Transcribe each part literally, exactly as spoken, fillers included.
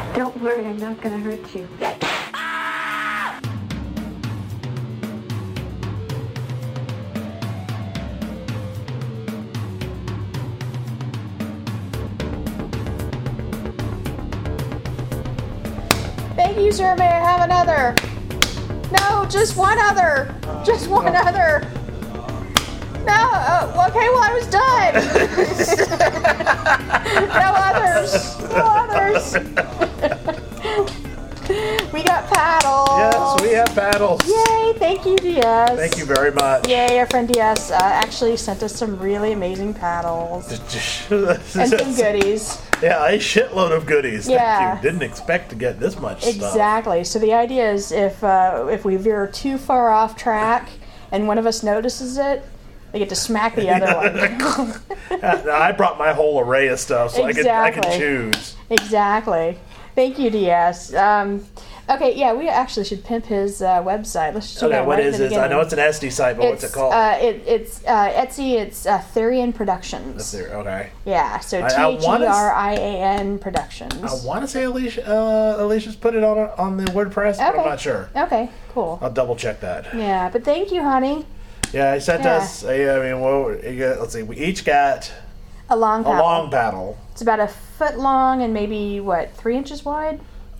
Don't worry, I'm not gonna hurt you. Thank you, sir. May I have another? No, just one other. Just one other. No, uh, okay, well, I was done. No others. No others. We got paddles. Yes, we have paddles. Yay, thank you, D S. Thank you very much. Yay, our friend D S uh, actually sent us some really amazing paddles. and some goodies. Yeah, a shitload of goodies. Yeah. Thank you. Didn't expect to get this much stuff. Exactly. So the idea is if uh, if we veer too far off track and one of us notices it, they get to smack the other one. I brought my whole array of stuff, so Exactly. I can I can choose. Exactly. Thank you, D S. Um, okay, yeah, we actually should pimp his uh, website. Let's just do Okay, that what right is at the this? I beginning. know it's an Etsy site, but what's it It's, called? Uh, it, it's uh, Etsy. It's uh, Therian Productions. That's there. Okay. Yeah, so I- T I H E wanna s- R I A N Productions. I want to say Alicia, uh, Alicia's put it on on the WordPress, but I'm Okay. not sure. Okay, cool. I'll double check that. Yeah, but thank you, honey. Yeah, he sent Yeah. us. A, I mean, well, you got- let's see. We each got A long a paddle. long paddle. It's about a foot long and maybe, what, three inches wide?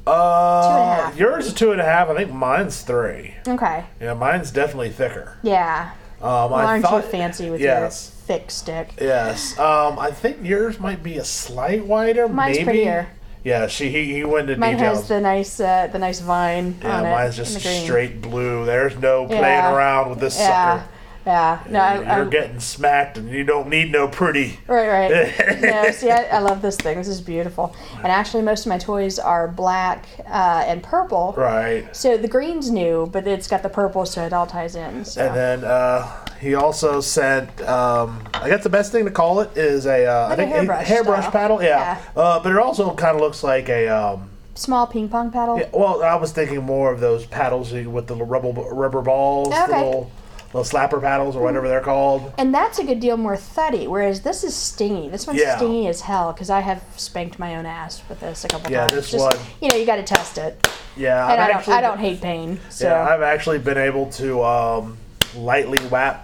Uh, Two and a half. Yours is two and a half. I think mine's three. Okay. Yeah, mine's definitely thicker. Yeah. Um, Well, I aren't thought, you fancy with yes. your thick stick? Yes. Um, I think yours might be a slight wider. Mine's maybe. prettier. Yeah, she he, he went into Mine details. has the nice uh, the nice vine yeah, on it. mine's in just the green. straight blue. There's no playing Yeah. around with this Yeah. sucker. Yeah. No, I, You're I, getting smacked, and you don't need no pretty. right, right. No, see, I, I love this thing. This is beautiful. And actually, most of my toys are black uh, and purple. Right. So the green's new, but it's got the purple, so it all ties in. So. And then uh, he also sent, um, I guess the best thing to call it is a, uh, Like I a think hairbrush hairbrush style. paddle. Yeah. Uh, but it also kind of looks like a. Um, Small ping pong paddle. yeah, well, I was thinking more of those paddles with the rubber rubber balls, the Okay. little, little slapper paddles or whatever they're called. And that's a good deal more thuddy, whereas this is stingy. This one's Yeah. stingy as hell because I have spanked my own ass with this a couple Yeah, times. this Just, one- You know, you got to test it. Yeah, And I've I don't, actually, I don't hate pain. So Yeah, I've actually been able to um, lightly whap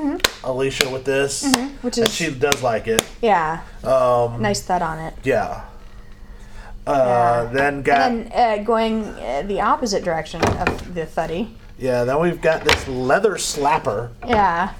Alicia with this, Mm-hmm. which and is she does like it. yeah, Um, nice thud on it. yeah. Uh, Yeah. Then got And then uh, going uh, the opposite direction of the thuddy. yeah. Then we've got this leather slapper. Yeah,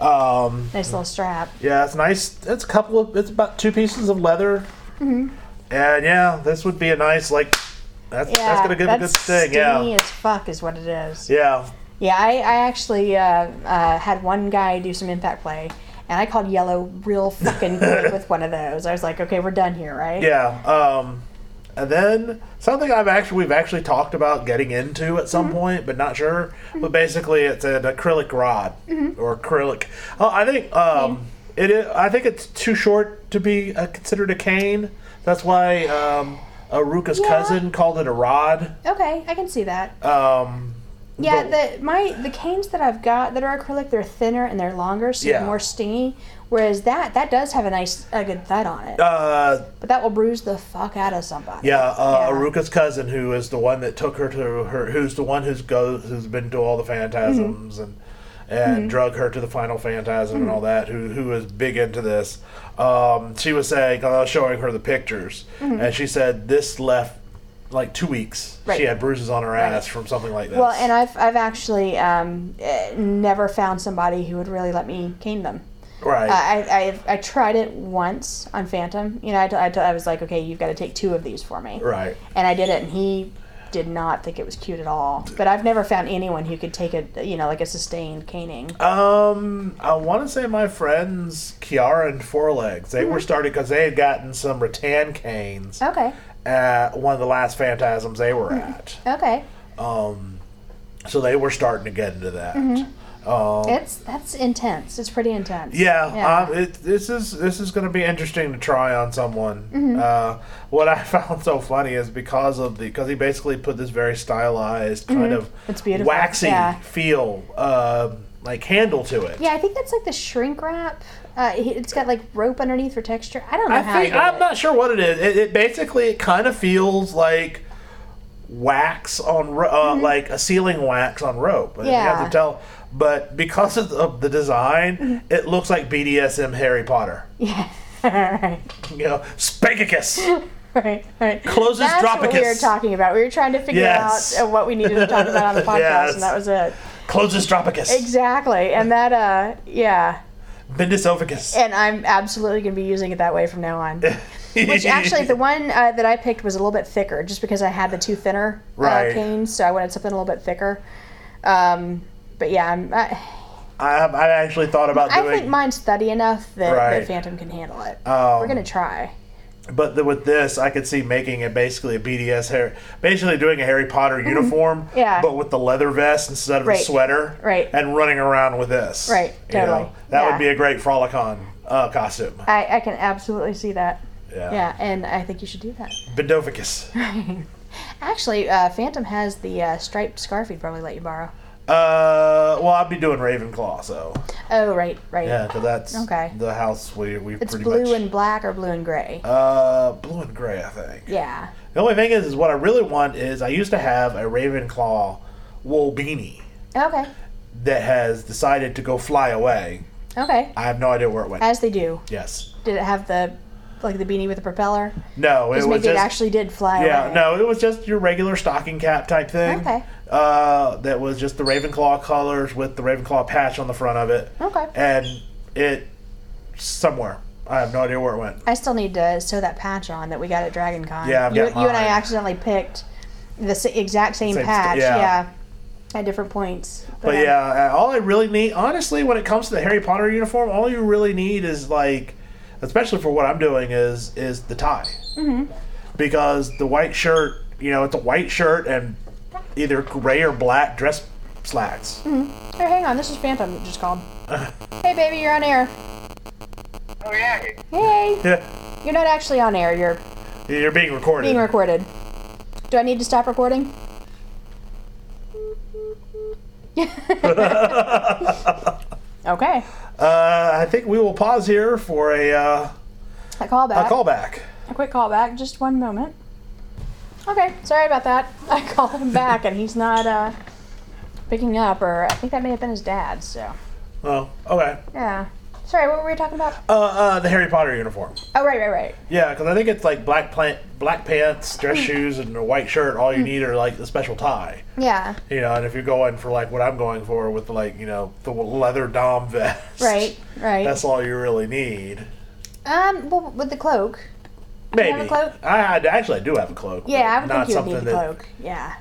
Um, nice little strap. yeah, it's nice. It's a couple of. It's about two pieces of leather. Mm-hmm. And yeah, this would be a nice like. That's Yeah, that's gonna give a good that's sting. stingy Yeah. as fuck is what it is. Yeah. Yeah, I, I actually uh, uh, had one guy do some impact play, and I called yellow real fucking quick with one of those. I was like, okay, we're done here, right? Yeah. Um, and then something I've actually we've actually talked about getting into at some Mm-hmm. point, but not sure. But basically, it's an acrylic rod Mm-hmm. or acrylic. Oh, I think um, it is. I think it's too short to be uh, considered a cane. That's why um, Aruka's Yeah. cousin called it a rod. Okay, I can see that. Um, Yeah, but- the my the canes that I've got that are acrylic, they're thinner and they're longer, so Yeah. they're more stingy. Whereas that that does have a nice a good thud on it, uh, but that will bruise the fuck out of somebody. yeah, uh, Yeah. Aruka's cousin, who is the one that took her to her, who's the one who's goes, who's been to all the phantasms Mm-hmm. and and drug her to the final phantasm and all that. Who who is big into this? Um, she was saying, I was showing her the pictures, and she said this left like two weeks. Mm-hmm. Right. She had bruises on her Right. ass from something like this. Well, and I've I've actually um, eh, never found somebody who would really let me cane them. right. Uh, I, I I tried it once on Phantom. You know, I, t- I, t- I was like, okay, you've got to take two of these for me. right. And I did it, and he did not think it was cute at all. But I've never found anyone who could take a, you know, like a sustained caning. Um, I want to say my friends Kiara and Forelegs, they Mm-hmm. were starting because they had gotten some rattan canes Okay. at one of the last phantasms they were Mm-hmm. at. Okay. Um, so they were starting to get into that. Mm-hmm. Um, It's that's intense. It's pretty intense. yeah, Yeah. Um, it, this is this is going to be interesting to try on someone. Mm-hmm. Uh, what I found so funny is because of the because he basically put this very stylized kind of Mm-hmm. It's beautiful. waxy Yeah. feel uh, like handle to it. Yeah, I think that's like the shrink wrap. Uh, it's got like rope underneath for texture. I don't know I how. think to get I'm it. not sure what it is. It, it basically it kind of feels like wax on ro- uh, Mm-hmm. like a sealing wax on rope. You Yeah. have to tell, but because of the, of the design, Mm-hmm. it looks like B D S M Harry Potter. Yeah. right. You know, Spankicus. Right. Right. Closes That's what we were Dropicus. talking about. We were trying to figure Yes. out uh, what we needed to talk about on the podcast, Yes. and that was it. Closes Dropicus. Exactly. And that, uh, yeah. Bendisophagus. And I'm absolutely going to be using it that way from now on. Which actually, the one uh, that I picked was a little bit thicker, just because I had the two thinner uh, Right. canes, so I wanted something a little bit thicker. Um, but yeah, I'm, I, I, I actually thought about I doing, think mine's steady enough that, Right. that Phantom can handle it. Um, We're going to try. but the, with this, I could see making it basically a B D S Harry, basically doing a Harry Potter uniform, Mm-hmm. Yeah. but with the leather vest instead of Right. the sweater, Right. and running around with this, Right, you know? totally. That Yeah. would be a great Frolicon uh, costume. I, I can absolutely see that. Yeah. Yeah, and I think you should do that. Bendoficus. Actually, uh, Phantom has the uh, striped scarf he'd probably let you borrow. Uh, well, I'll be doing Ravenclaw, so Oh, right, right. yeah, because that's Okay. the house we we It's pretty blue much. and black or blue and gray. uh, blue and gray, I think. Yeah. The only thing is, is what I really want is I used to have a Ravenclaw wool beanie Okay. that has decided to go fly away. Okay. I have no idea where it went. As they do. Yes. Did it have the, like the beanie with the propeller? No, it Because was maybe it just actually did fly yeah. away. No, it was just your regular stocking cap type thing. Okay. Uh, that was just the Ravenclaw colors with the Ravenclaw patch on the front of it, Okay. and it somewhere. I have no idea where it went. I still need to sew that patch on that we got at Dragon Con. Yeah, I've you, got you and I mine. accidentally picked the sa- exact same, Same st- patch. yeah. yeah. At different points. But um, yeah, uh, all I really need, honestly, when it comes to the Harry Potter uniform, all you really need is like, especially for what I'm doing, is is the tie. Mm-hmm. Because the white shirt, you know, it's a white shirt and either gray or black dress slacks. Here, hang on. This is Phantom that just called. Hey, baby, you're on air. Oh yeah. Hey. Yeah, You're not actually on air. You're you're being recorded. being recorded. Do I need to stop recording? Okay. uh, I think we will pause here for a uh, A callback. a callback. A quick callback. Just one moment. Okay. Sorry about that. I called him back and he's not uh, picking up, or I think that may have been his dad. So Oh, okay. yeah. Sorry. What were we talking about? Uh, uh, the Harry Potter uniform. Oh, right, right, right. Yeah, because I think it's like black plant, black pants, dress Hmm. shoes, and a white shirt. All you need are like the special tie. Yeah. You know, and if you're going for like what I'm going for with like, you know, the leather dom vest. Right. Right. That's all you really need. um. Well, with the cloak. Maybe. have a cloak? I, I actually I do have a cloak. Yeah, but I would not think you would need something the that- cloak. Yeah.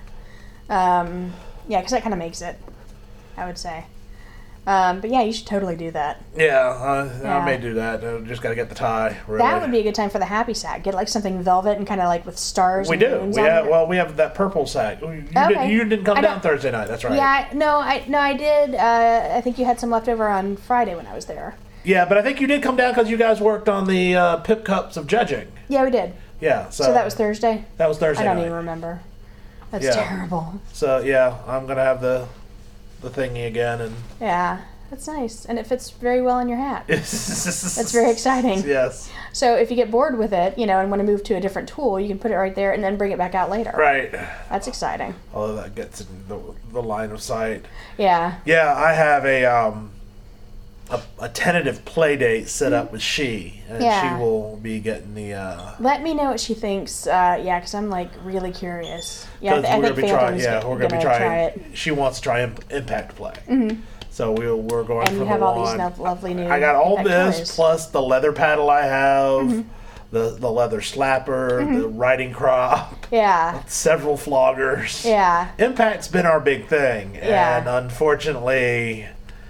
Um. Yeah, because that kind of makes it. I would say. Um. But yeah, you should totally do that. Yeah, uh, Yeah. I may do that. I just got to get the tie. Really. That would be a good time for the happy sack. Get like something velvet and kind of like with stars. We and do. moons We on have, it. well, we have that purple sack. You, you, Okay. did, you didn't come I down don't- Thursday night. That's right. Yeah, I- no, I no, I did. Uh, I think you had some left over on Friday when I was there. Yeah, but I think you did come down because you guys worked on the uh, Pip Cups of judging. Yeah, we did. Yeah. So, So that was Thursday. that was Thursday I don't night. even remember. That's Yeah. terrible. So yeah, I'm gonna have the the thingy again, and Yeah, that's nice, and it fits very well in your hat. that's That's very exciting. Yes. So if you get bored with it, you know, and want to move to a different tool, you can put it right there and then bring it back out later. Right. That's exciting. Although that gets in the, the line of sight. Yeah. Yeah, I have a um a, a tentative play date set up with she, and Yeah. she will be getting the. Uh, Let me know what she thinks. Uh, yeah, because I'm like really curious. Yeah, I, Because th- I we're think gonna be trying. Phantom's Yeah, g- we're gonna, gonna be trying. try it. She wants to try imp- impact play. Mm-hmm. So we're we're going And for you the have all these one- lo- lovely new. I got all impact this toys. plus the leather paddle I have, Mm-hmm. the the leather slapper, the riding crop, Yeah. several floggers. Yeah. Impact's been our big thing, Yeah. and unfortunately,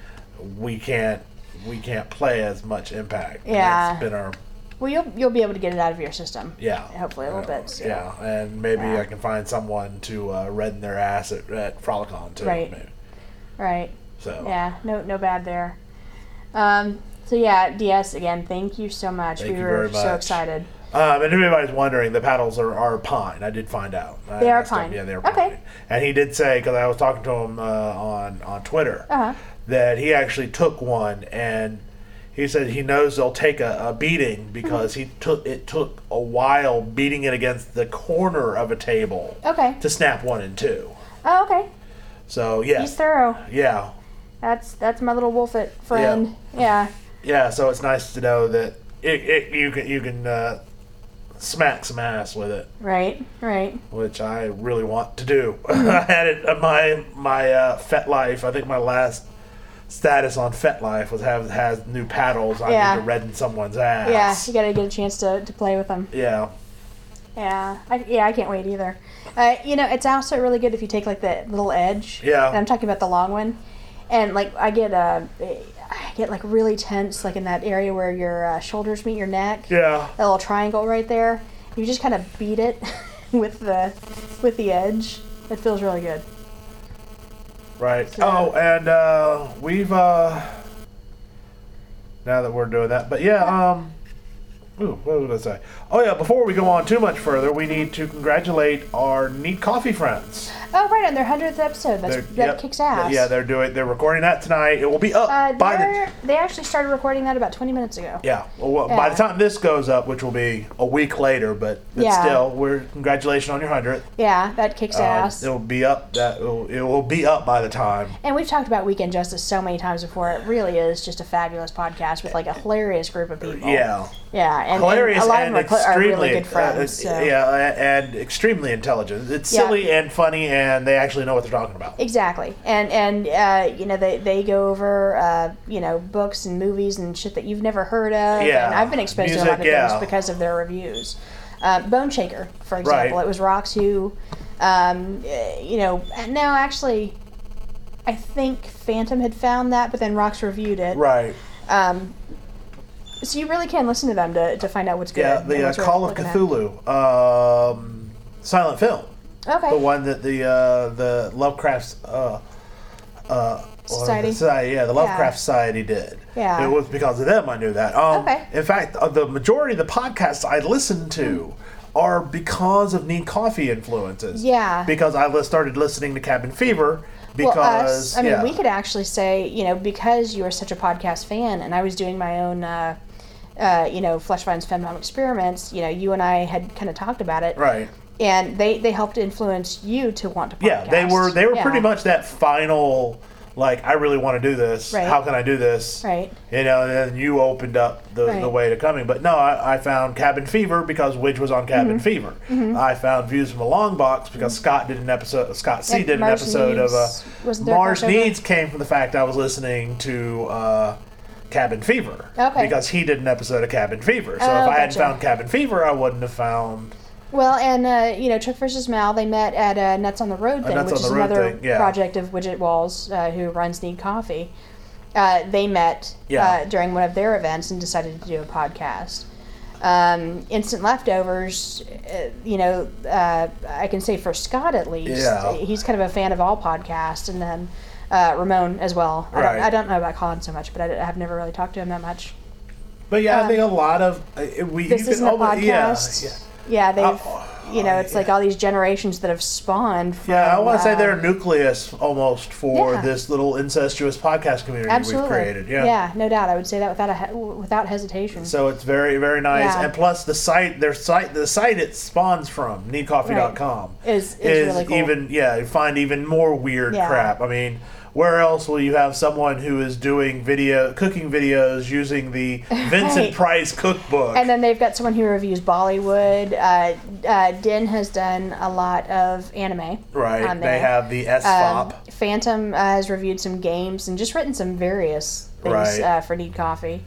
we can't we can't play as much Impact. And Yeah. that's been our Well, you'll you'll be able to get it out of your system. yeah. Hopefully a little Yeah. bit. So. Yeah, and maybe Yeah. I can find someone to uh, redden their ass at, at Frolicon too. Right. Maybe. Right. So Yeah. No no bad there. Um. So yeah, D S again. Thank you so much. Thank we you were very so much. excited. Um, and if anybody's wondering, the paddles are, are pine. I did find out. I They are asked him- pine. Yeah, they're Okay. pine. And he did say, because I was talking to him uh, on on Twitter, Uh huh. that he actually took one, and he said he knows they'll take a, a beating because he took it took a while beating it against the corner of a table Okay. to snap one in two. Oh, okay. So yeah, He's thorough. yeah, That's that's my little wolfit friend. Yeah. yeah. So it's nice to know that it, it you can you can uh, smack some ass with it, Right. Right. which I really want to do. I had it on my my uh, FetLife. I think my last status on FetLife was have has new paddles. I Yeah. need to redden someone's ass. Yeah. You gotta get a chance to, to play with them. Yeah. Yeah. I, yeah. I can't wait either. Uh, you know, it's also really good if you take like the little edge. Yeah. And I'm talking about the long one, and like I get uh, I get like really tense like in that area where your uh, shoulders meet your neck. Yeah. That little triangle right there. You just kind of beat it with the with the edge. It feels really good. Right. So- Oh, and uh, we've uh, now that we're doing that, but yeah. Um. Ooh, what was I gonna say? Oh yeah. Before we go on too much further, we need to congratulate our Neat Coffee friends. Oh, right, on their hundredth episode. That's, They're- that yep. kicks ass. Yeah, they're doing. They're recording that tonight. It will be up Uh, by the. they're- they actually started recording that about twenty minutes ago. Yeah. Well, well, by Yeah. the time this goes up, which will be a week later, but, but Yeah. still, we're congratulations on your hundredth. Yeah, that kicks Um, ass. It will be up. That it will, it will be up by the time. And we've talked about Weekend Justice so many times before. It really is just a fabulous podcast with like a hilarious group of people. Yeah. Yeah, and, Hilarious and a lot and of them are, cl- are extremely really good friends. uh, so. yeah, and extremely intelligent. It's Yeah. silly and funny, and they actually know what they're talking about. Exactly, and and uh, you know they, they go over uh, you know books and movies and shit that you've never heard of. Yeah. And I've been exposed to a lot of Music, yeah. things because of their reviews. Uh, Bone Shaker, for example, Right. it was Rox who, um, uh, you know, no, actually, I think Phantom had found that, but then Rox reviewed it. Right. Um, so you really can listen to them to, to find out what's good. Yeah. and The uh, what's worth Call of looking at. Cthulhu, um, silent film. Okay. The one that the uh, the Lovecraft uh, uh, Society? or the Society, yeah, the Lovecraft Yeah. Society did. Yeah. It was because of them I knew that. Um, Okay. In fact, uh, the majority of the podcasts I listen to are because of Neat Coffee influences. Yeah. Because I li- started listening to Cabin Fever because well, us, I mean, yeah. we could actually say, you know, because you are such a podcast fan, and I was doing my own, uh, uh, you know, Fleshvine's Femdom Experiments. You know, you and I had kind of talked about it, Right. and they they helped influence you to want to podcast. Yeah, they were they were Yeah. pretty much that final, like, I really want to do this. Right. How can I do this? Right. You know, and then you opened up the, Right. the way to coming. But no, I, I found Cabin Fever because Widge was on Cabin Mm-hmm. Fever. I found Views from a Long Box because Scott did an episode. Scott C Yeah, did an Mars episode of uh, Needs- wasn't there a Mars crossover? Needs came from the fact I was listening to uh, Cabin Fever. Okay. Because he did an episode of Cabin Fever. So Oh, if I hadn't gotcha. found Cabin Fever, I wouldn't have found. Well, and uh, you know, Chuck versus Mal, they met at uh, Nuts on the Road thing, Nuts which on is the Road another thing, yeah. project of Widget Walls, uh, who runs Need Coffee. Uh, they met Yeah. uh, during one of their events and decided to do a podcast. Um, Instant Leftovers, uh, you know, uh, I can say for Scott at least, Yeah. he's kind of a fan of all podcasts, and then uh, Ramon as well. I, Right. don't, I don't know about Colin so much, but I, have never really talked to him that much. But yeah, Um, I think a lot of uh, we. This you can isn't a almost- podcast. Yeah, Yeah, they've, Uh, you know, it's yeah. like all these generations that have spawned from. yeah. I want to say uh, they're a nucleus almost for Yeah. this little incestuous podcast community absolutely. we've created. Yeah. no doubt. I would say that without a he- without hesitation. So it's very, very nice, Yeah. and plus the site, their site, the site it spawns from, need coffee dot com, Is- is really cool. even yeah, you find even more weird Yeah. crap. I mean, where else will you have someone who is doing video cooking videos using the Vincent Right. Price cookbook? And then they've got someone who reviews Bollywood. Uh, uh, Din has done a lot of anime. right, on they there. have the S F O Um, P. Phantom uh, has reviewed some games and just written some various things Right. uh, for Need Coffee.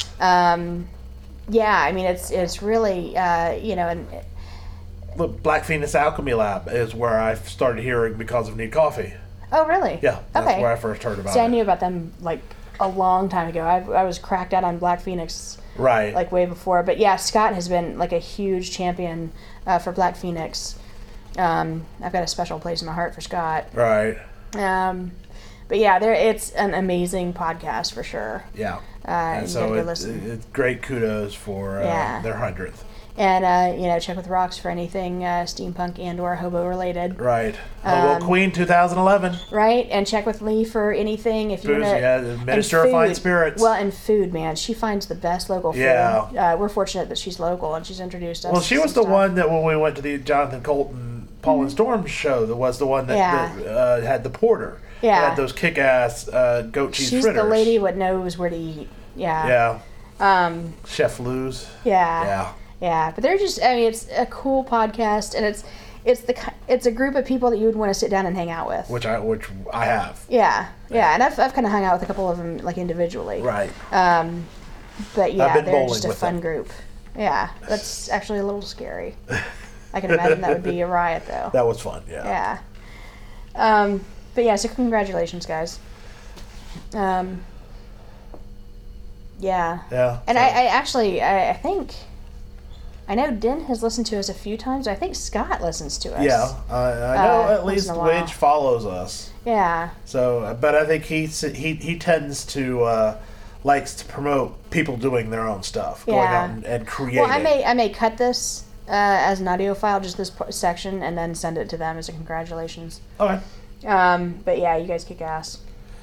Um, yeah, I mean it's it's really uh, you know and Look, Black Phoenix Alchemy Lab is where I started hearing because of Need Coffee. oh really? Yeah, that's okay. where I first heard about See, I it. knew about them like a long time ago. I, I was cracked out on Black Phoenix Right. like way before. But yeah, Scott has been like a huge champion uh, for Black Phoenix. Um, I've got a special place in my heart for Scott. right. Um, but yeah, there it's an amazing podcast for sure. Yeah. Uh, And you so gotta go it, listen. it's great kudos for uh, Yeah. their hundredth. And uh, you know, check with Rocks for anything uh, steampunk and or hobo related. Right. Hobo Um, Queen twenty eleven. Right, and check with Lee for anything if you Booze, want to. yeah, the Minister of Fine Spirits. Well, and food, man, she finds the best local food. Yeah. Uh, we're fortunate that she's local and she's introduced us. Well, she to was some the stuff. one that when we went to the Jonathan Colton, Paul and Storm show, that was the one that, Yeah. that uh, had the porter. Yeah. That had those kick-ass uh, goat cheese She's fritters. the lady what knows where to eat. Yeah. Yeah. Um. Chef Lou's. Yeah. Yeah. Yeah, but they're just, I mean, it's a cool podcast, and it's it's the ki- it's a group of people that you would want to sit down and hang out with. Which I which I have. Yeah, yeah, and I've, I've kind of hung out with a couple of them, like, individually. Right. Um, but I've yeah, been they're bowling just a with fun them. group. Yeah, that's actually a little scary. I can imagine that would be a riot, though. That was fun, yeah. Yeah. Um, but yeah, so congratulations, guys. Um, yeah. Yeah. And so- I, I actually, I, I think, I know Den has listened to us a few times. I think Scott listens to us. Yeah, I, I know Uh, at once least in a while. Widge follows us. Yeah. So, but I think he he he tends to uh, likes to promote people doing their own stuff, going Yeah. out and, and creating. Well, I may I may cut this uh, as an audio file, just this p- section, and then send it to them as a congratulations. Okay. Um, but yeah, you guys kick ass.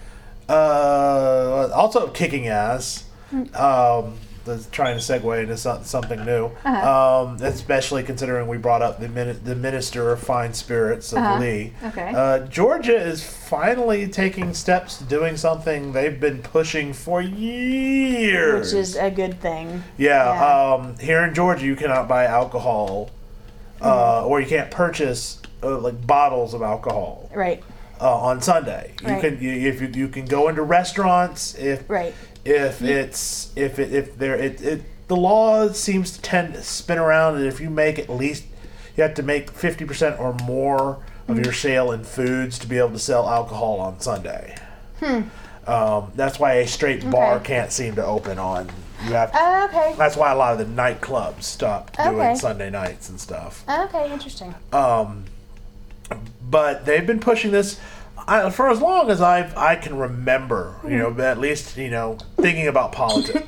Uh, also kicking ass. Hmm. Um, that's trying to segue into some, something new. Uh-huh. Um, especially considering we brought up the min- the Minister of Fine Spirits of Uh-huh. Lee. Okay. Uh, Georgia is finally taking steps to doing something they've been pushing for years. Which is a good thing. Yeah, Yeah. Um, here in Georgia, you cannot buy alcohol, Mm-hmm. uh, or you can't purchase uh, like bottles of alcohol Right. uh, on Sunday. You Right. can you, if you, you can go into restaurants if Right. if it's if it if there it, it the law seems to tend to spin around, and if you make at least you have to make fifty percent or more of Mm-hmm. your sale in foods to be able to sell alcohol on Sunday. Hmm. Um, that's why a straight bar Okay. can't seem to open on. You have to, Uh, okay. that's why a lot of the nightclubs stopped doing Okay. Sunday nights and stuff. Okay, interesting. Um, but they've been pushing this I, for as long as I I can remember. You know, at least you know thinking about politics.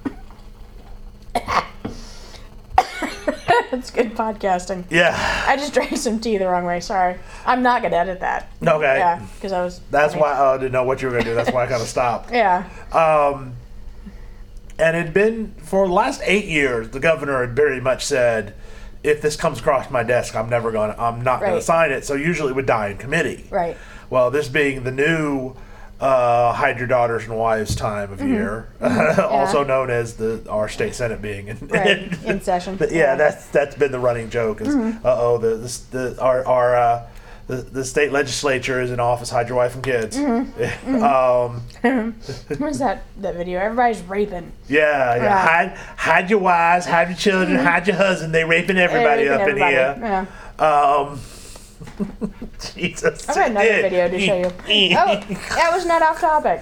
That's good podcasting. Yeah. I just drank some tea the wrong way. Sorry. I'm not gonna edit that. Okay. Yeah, because I was. That's funny. why I didn't know what you were gonna do. That's why I kind of stopped. Yeah. Um, and it'd been for the last eight years. The governor had very much said, "If this comes across my desk, I'm never going. to I'm not going Right. to sign it." So usually it would die in committee. Right. Well, this being the new uh, hide your daughters and wives time of year, also known as the our state senate being in, Right. In session. But yeah, that's that's been the running joke. Is uh oh the the, the our our uh, the, the state legislature is in office. Hide your wife and kids. um, What is that? That video? Everybody's raping. yeah, yeah. Yeah. Hide hide your wives, hide your children, hide your husband. They raping everybody Raping up everybody. in here. Yeah. Um, Jesus. I've got another Yeah. video to show you. Oh, that was not off topic.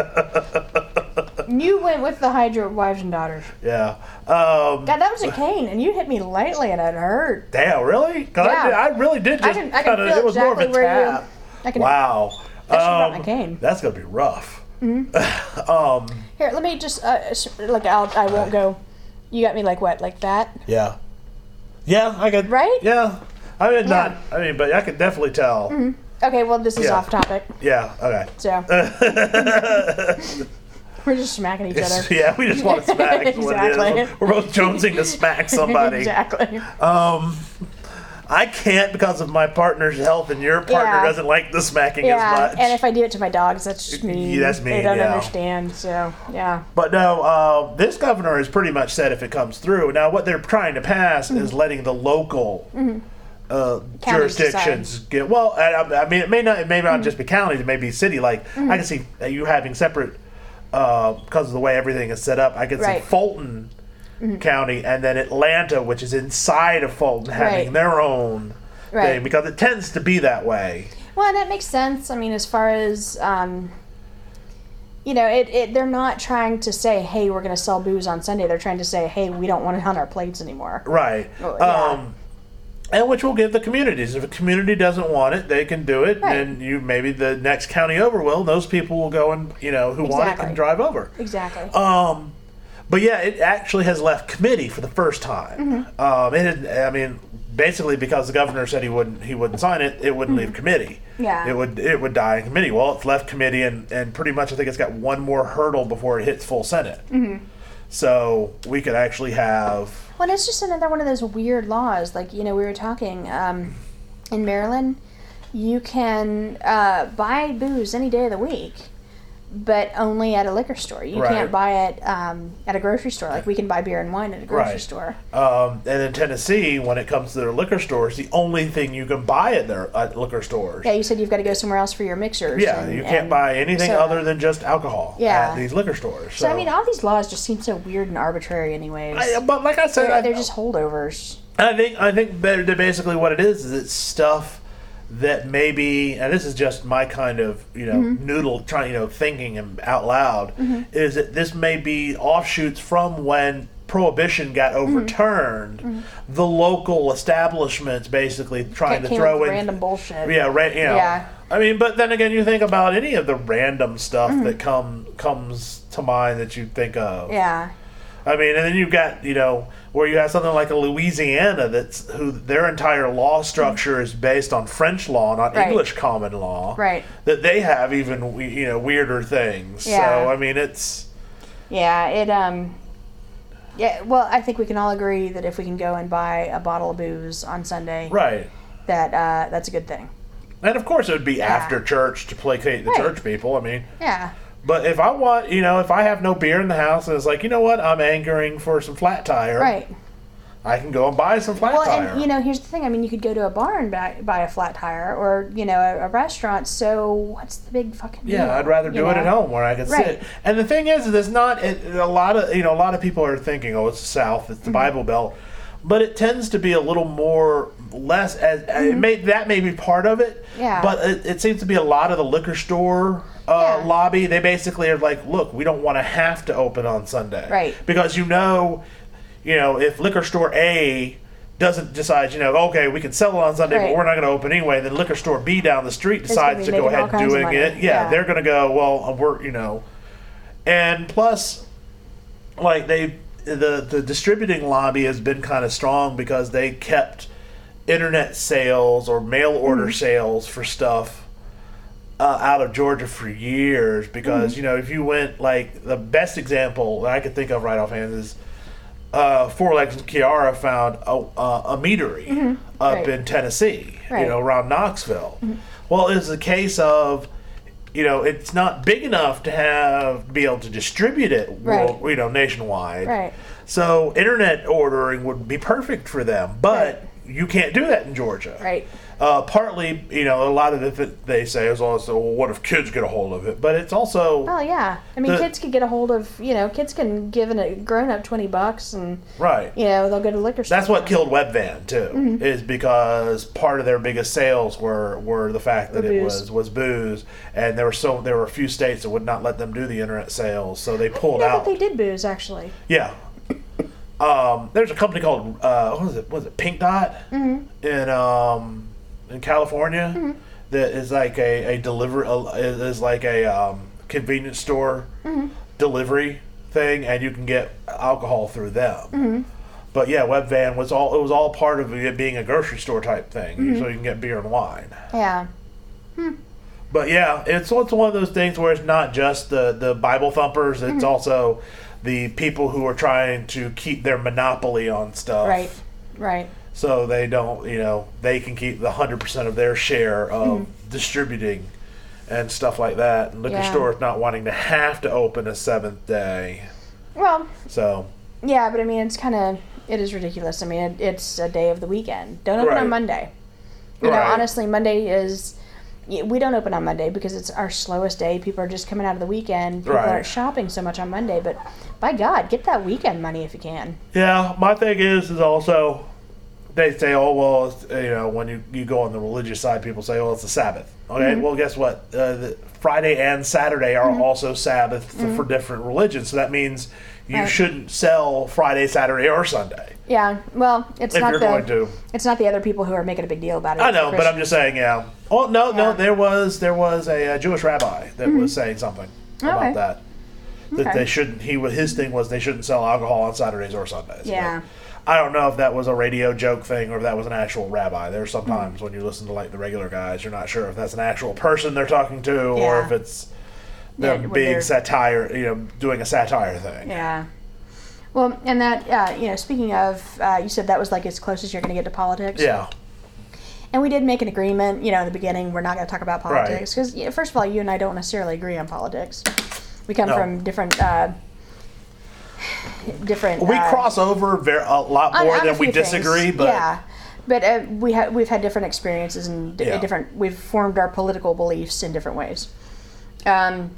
You went with the hide your wives and daughters. Yeah. Um, God, that was a cane, and you hit me lightly, and it hurt. damn, really? 'Cause I, Yeah. did, I really did I just can, I can kinda, feel it was more of exactly a where tap. you. I can. Wow. I should've brought my Um, cane. That's gonna be rough. um, Here, let me just uh, s- like I'll I won't go. You got me like what, like that? yeah. Yeah, I could. Right? Yeah. I mean, Yeah. not. I mean, but I could definitely tell. Okay, well this is Yeah. off topic, Yeah. Okay. so we're just smacking each other. Yeah, we just want to smack. is what it is. Exactly. We're both jonesing to smack somebody. Exactly. Um, I can't because of my partner's health, and your partner Yeah. doesn't like the smacking Yeah, as much. and if I do it to my dogs, that's just mean. Yeah, that's They mean, don't yeah. understand, so yeah. But no, uh, this governor has pretty much said if it comes through. Now, what they're trying to pass Mm-hmm. is letting the local uh, Counties jurisdictions get. Well, I, I mean, it may not. It may Mm-hmm. not just be counties. It may be city. Like I can see you having separate uh, because of the way everything is set up. I can Right. see Fulton County and then Atlanta, which is inside of Fulton, having Right. their own Right. thing because it tends to be that way. Well, and that makes sense. I mean, as far as um, you know, it, it they're not trying to say, "Hey, we're going to sell booze on Sunday." They're trying to say, "Hey, we don't want it on our plates anymore." Right. Oh, yeah. Um, And which will give the communities. If a community doesn't want it, they can do it, Right. and you maybe the next county over will. Those people will go and you know who want it Exactly. can drive over. Exactly. Um, but yeah, it actually has left committee for the first time. Mm-hmm. Um, it had, I mean, basically because the governor said he wouldn't he wouldn't sign it, it wouldn't leave committee. Mm-hmm. Yeah. It would it would die in committee. Well, it's left committee, and and pretty much I think it's got one more hurdle before it hits full Senate. Mm-hmm. So we could actually have. Well, it's just another one of those weird laws. Like, you know, we were talking um, in Maryland, you can uh, buy booze any day of the week, but only at a liquor store. You Right. can't buy it um, at a grocery store. Like, we can buy beer and wine at a grocery Right. store. Um, and in Tennessee, when it comes to their liquor stores, the only thing you can buy at their at liquor stores. Yeah, you said you've got to go somewhere else for your mixers. Yeah, and- you can't and buy anything soda. other than just alcohol Yeah. at these liquor stores. So, I mean, all these laws just seem so weird and arbitrary anyways. I, but like I said, they're, I, they're just holdovers. I think I think that that basically what it is is it's stuff that maybe, and this is just my kind of you know Mm-hmm. noodle trying you know thinking and out loud, is that this may be offshoots from when prohibition got Mm-hmm. overturned. The local establishments basically trying to Came throw up with in random bullshit. yeah, ra- you know. Yeah. I mean, but then again, you think about any of the random stuff Mm-hmm. that come comes to mind that you think of. Yeah. I mean, and then you've got, you know, where you have something like a Louisiana that's who their entire law structure is based on French law, not Right. English common law. Right. That they have even, we- you know, weirder things. Yeah. So, I mean, it's. Yeah, it um yeah, well, I think we can all agree that if we can go and buy a bottle of booze on Sunday, Right. that uh, that's a good thing. And of course, it would be Yeah. after church to placate the Right. church people. I mean, Yeah. but if I want, you know, if I have no beer in the house and it's like, you know what, I'm angering for some flat tire. Right. I can go and buy some flat Well, tire. and you know, here's the thing. I mean, you could go to a bar and buy, buy a flat tire, or you know, a, a restaurant. So what's the big fucking deal? Yeah, I'd rather you do it know? at home where I can Right. sit. And the thing is, there's not it, a lot of you know a lot of people are thinking, oh, it's the South, it's the Mm-hmm. Bible Belt, but it tends to be a little more less. As it may that may be part of it. Mm-hmm. Yeah. But it, it seems to be a lot of the liquor store uh, Yeah. lobby. They basically are like, look, we don't want to have to open on Sunday, Right. Because you know, you know, if liquor store A doesn't decide, you know, okay, we can sell it on Sunday, Right. but we're not going to open anyway. Then liquor store B down the street decides be to go making all ahead kinds of doing money. it. Yeah, Yeah. they're going to go, well, we're, you know, and plus, like they, the the distributing lobby has been kind of strong because they kept internet sales or mail order Mm-hmm. sales for stuff uh, out of Georgia for years. Because Mm-hmm. you know, if you went like the best example that I could think of right offhand is. Uh, Four Legs and Kiara found a, uh, a meadery up Mm-hmm. Right. in Tennessee, you Right. know, around Knoxville. Well, it's a case of, you know, it's not big enough to have be able to distribute it, world, Right. you know, nationwide. Right. So internet ordering would be perfect for them, but Right. you can't do that in Georgia. Right. Uh, partly, you know, a lot of it they say is also, well, what if kids get a hold of it? But it's also Oh yeah. I mean, The- kids could get a hold of you know, kids can give a grown up twenty bucks, and right. you know they'll go to the liquor store. That's what killed Webvan too, Mm-hmm. is because part of their biggest sales were, were the fact that The it booze. was was booze, and there were so there were a few states that would not let them do the internet sales, so they pulled I know out. that they did booze actually. Yeah. Um, there's a company called uh, what was it? Was it Pink Dot Mm-hmm. in um, in California that is like a a deliver a, is is like a um, convenience store Mm-hmm. delivery thing, and you can get alcohol through them. Mm-hmm. But yeah, Webvan was all it was all part of it being a grocery store type thing, Mm-hmm. so you can get beer and wine. Yeah. But yeah, it's it's one of those things where it's not just the, the Bible thumpers; Mm-hmm. it's also the people who are trying to keep their monopoly on stuff, Right. Right. so they don't, you know, they can keep the hundred percent of their share of distributing and stuff like that. And liquor Mm-hmm. Yeah. stores not wanting to have to open a seventh day, Well, so yeah, but I mean, it's kind of it is ridiculous. I mean, it, it's a day of the weekend. Don't open Right. on Monday. You know, Right. honestly, Monday is. y- We don't open on Monday because it's our slowest day. People are just coming out of the weekend. People Right. aren't shopping so much on Monday. But by God, get that weekend money if you can. yeah. My thing is is also they say, oh well, it's, you know, when you, you go on the religious side, people say, oh, it's the Sabbath. Okay, well, guess what? Uh, the Friday and Saturday are also Sabbath for different religions. So that means You Right. shouldn't sell Friday, Saturday, or Sunday. Yeah, well, it's If not you're the going to. it's not the other people who are making a big deal about it. I It's the know, but I'm just saying, yeah. Oh no, no, Yeah. there was there was a, uh Jewish rabbi that was saying something about Okay. that. That Okay. they shouldn't. He was his thing was they shouldn't sell alcohol on Saturdays or Sundays. Yeah. But I don't know if that was a radio joke thing or if that was an actual rabbi. There's sometimes when you listen to like the regular guys, you're not sure if that's an actual person they're talking to or Yeah. if it's Yeah, them when being they're- satire, you know, doing a satire thing. Yeah. Well, and that, uh, you know, speaking of, uh, you said that was like as close as you're going to get to politics. Yeah. And we did make an agreement, you know, in the beginning, we're not going to talk about Right. politics. Because, you know, first of all, you and I don't necessarily agree on politics. We come No. from different, uh, different. We uh, cross over very, a lot on- more on a than we few things. disagree, but Yeah. But uh, we ha- we've had different experiences and di- Yeah. different, we've formed our political beliefs in different ways. Um,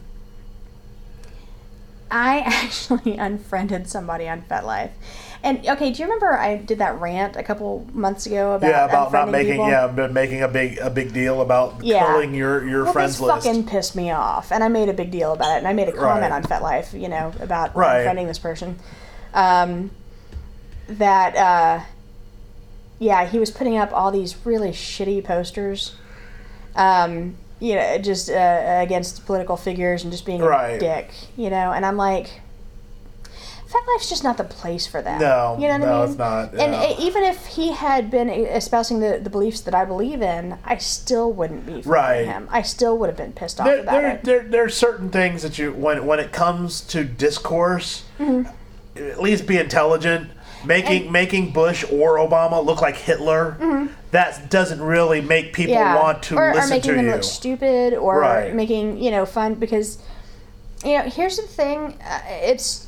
I actually unfriended somebody on FetLife. And okay, do you remember I did that rant a couple months ago about yeah, about not unfriending making people? yeah, but making a big a big deal about Yeah. culling your your Well, friends this list. fucking pissed me off, and I made a big deal about it, and I made a Right. comment on FetLife, you know, about Right. unfriending this person. Um, that uh, yeah, he was putting up all these really shitty posters. Um, you know, just uh, against political figures and just being Right. a dick, you know, and I'm like, FetLife's just not the place for that. No, you know what no, I mean? it's not, And yeah. uh, even if he had been espousing the, the beliefs that I believe in, I still wouldn't be friending Right. him. I still would have been pissed off there, about there, it. there, there are certain things that you when when it comes to discourse, Mm-hmm. at least be intelligent. Making And- making Bush or Obama look like Hitler, that doesn't really make people want to or, listen or making to them you. look stupid, or Right. making, you know, fun, because, you know, here's the thing, uh, it's,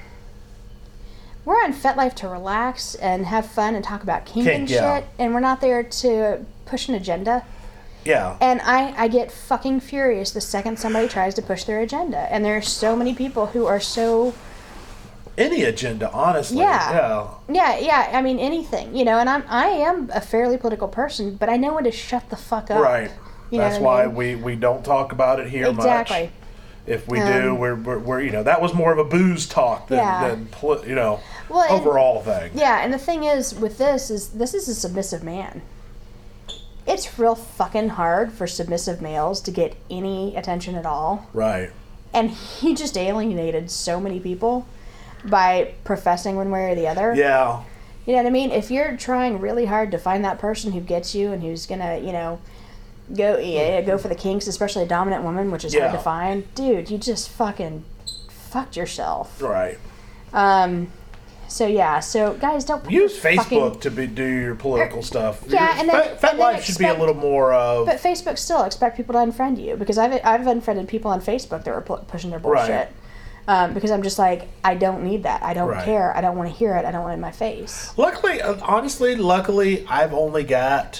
we're on FetLife to relax and have fun and talk about kink, Kink, and yeah. shit, and we're not there to push an agenda. Yeah, And I, I get fucking furious the second somebody tries to push their agenda. And there are so many people who are so, any agenda, honestly. Yeah. yeah. yeah, yeah, I mean, anything, you know, and I'm, I am a fairly political person, but I know when to shut the fuck up. Right. You know That's what I why mean? we, we don't talk about it here Exactly. much. If we do, Um, we're, we're, we're, you know, that was more of a booze talk than, Yeah. than poli- you know, Well, and- overall thing. Yeah, and the thing is, with this, is this is a submissive man. It's real fucking hard for submissive males to get any attention at all. Right. And he just alienated so many people by professing one way or the other. Yeah. You know what I mean? If you're trying really hard to find that person who gets you and who's gonna, you know, go yeah, go for the kinks, especially a dominant woman, which is hard Yeah. to find, dude, you just fucking fucked yourself. Right. Um, so yeah, so guys, don't put Use your fucking- Facebook to be, do your political stuff. yeah, Your and then- Fat, Fat and then Life should be a expect- little more of. But Facebook still expect people to unfriend you, because I've I've unfriended people on Facebook that were pu- pushing their bullshit. Right. Um, because I'm just like, I don't need that. I don't Right. care. I don't want to hear it. I don't want it in my face. Luckily, uh, honestly, luckily, I've only got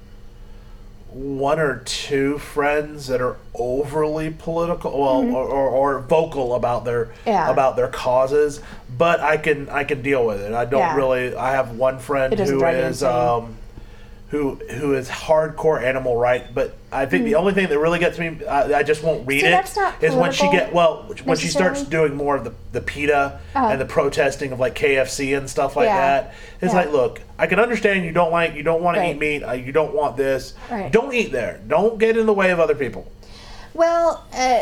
one or two friends that are overly political, well, or, or, or vocal about their Mm-hmm. Yeah. about their causes. But I can I can deal with it. I don't Yeah. really. I have one friend It doesn't who drive you is insane. um, who who is hardcore animal right. But I think the only thing that really gets me, I, I just won't read Mm. See, it, that's not is when she political get well when she starts necessarily. doing more of the the PETA Uh-huh. and the protesting of like K F C and stuff like Yeah. that. It's Yeah. like, look, I can understand you don't like, you don't want to Right. eat meat, uh, you don't want this. Right. Don't eat there. Don't get in the way of other people. Well, uh,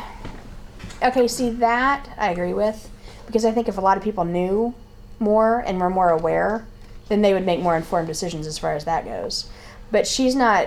okay, see, that I agree with, because I think if a lot of people knew more and were more aware, then they would make more informed decisions as far as that goes. But she's not,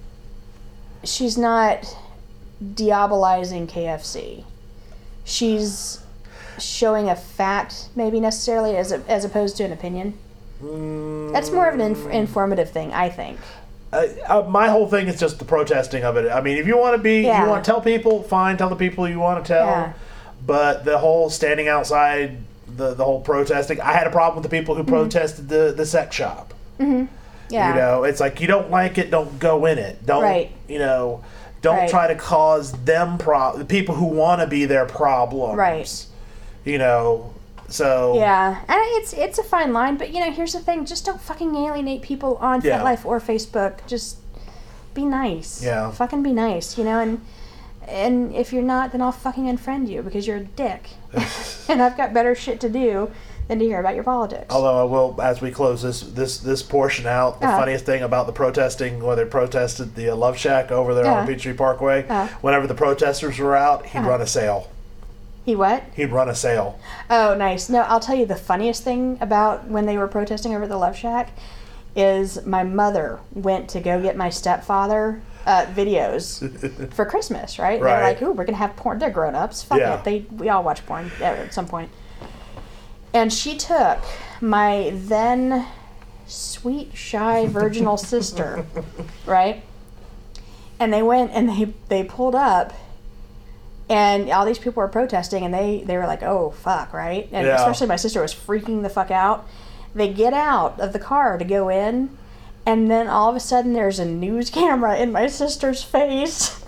she's not diabolizing K F C. She's showing a fact, maybe necessarily, as a, as opposed to an opinion. That's more of an inf- informative thing, I think. Uh, uh, my whole thing is just the protesting of it. I mean, if you want to be, Yeah. you want to tell people, fine, tell the people you want to tell. Yeah. But the whole standing outside, the the whole protesting, I had a problem with the people who protested the, the sex shop. Yeah. You know, it's like, you don't like it, don't go in it. Don't, Right. you know, don't Right. try to cause them pro- the people who want to be their problems. Right. You know, so. Yeah, and it's it's a fine line, but you know, here's the thing: just don't fucking alienate people on Yeah. FetLife or Facebook. Just be nice. Yeah. Fucking be nice, you know. And and if you're not, then I'll fucking unfriend you because you're a dick. And I've got better shit to do than to hear about your politics. Although I will, as we close this this this portion out, the Uh-huh. funniest thing about the protesting, when they protested the uh, Love Shack over there Uh-huh. on Peachtree Parkway, Uh-huh. whenever the protesters were out, he'd Uh-huh. run a sale. He what? He'd run a sale. Oh, nice. No, I'll tell you the funniest thing about when they were protesting over the Love Shack is my mother went to go get my stepfather uh, videos for Christmas, right? Right. They're like, ooh, we're going to have porn. They're grown-ups. Fuck Yeah. it. They, we all watch porn at some point. And she took my then sweet, shy, virginal sister, right? And they went and they, they pulled up. And all these people were protesting, and they, they were like, oh, fuck, right? And Yeah. especially my sister was freaking the fuck out. They get out of the car to go in, and then all of a sudden there's a news camera in my sister's face.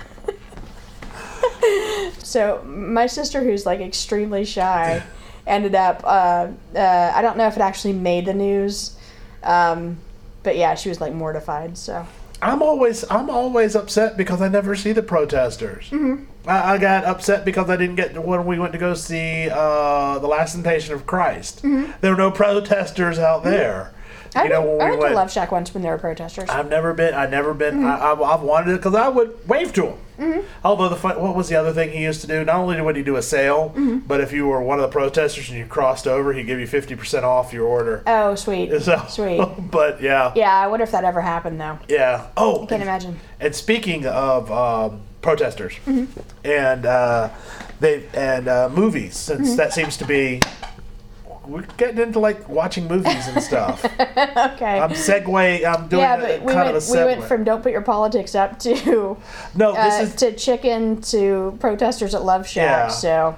So my sister, who's like extremely shy, ended up, uh, uh, I don't know if it actually made the news, um, but yeah, she was like mortified, so. I'm always I'm always upset because I never see the protesters. Mm-hmm. I, I got upset because I didn't get to, when we went to go see uh, The Last Temptation of Christ. Mm-hmm. There were no protesters out there. I You know, went, when I we went went- to Love Shack once when there were protesters. I've never been. I've never been. Mm-hmm. I, I've, I've wanted it because I would wave to him. Mm-hmm. Although the fun, what was the other thing he used to do? Not only would he do a sale, Mm-hmm. but if you were one of the protesters and you crossed over, he'd give you fifty percent off your order. Oh, sweet. So, Sweet. But yeah, Yeah, I wonder if that ever happened, though. yeah. Oh, I can't imagine. And speaking of um, protesters Mm-hmm. and uh, they and uh, movies, since Mm-hmm. that seems to be. We're getting into like watching movies and stuff. Okay. I'm segue. I'm doing yeah, a, but we kind went, of a we segue. went from don't put your politics up to no, this uh, is to chicken to protesters at Love Shack. Yeah. So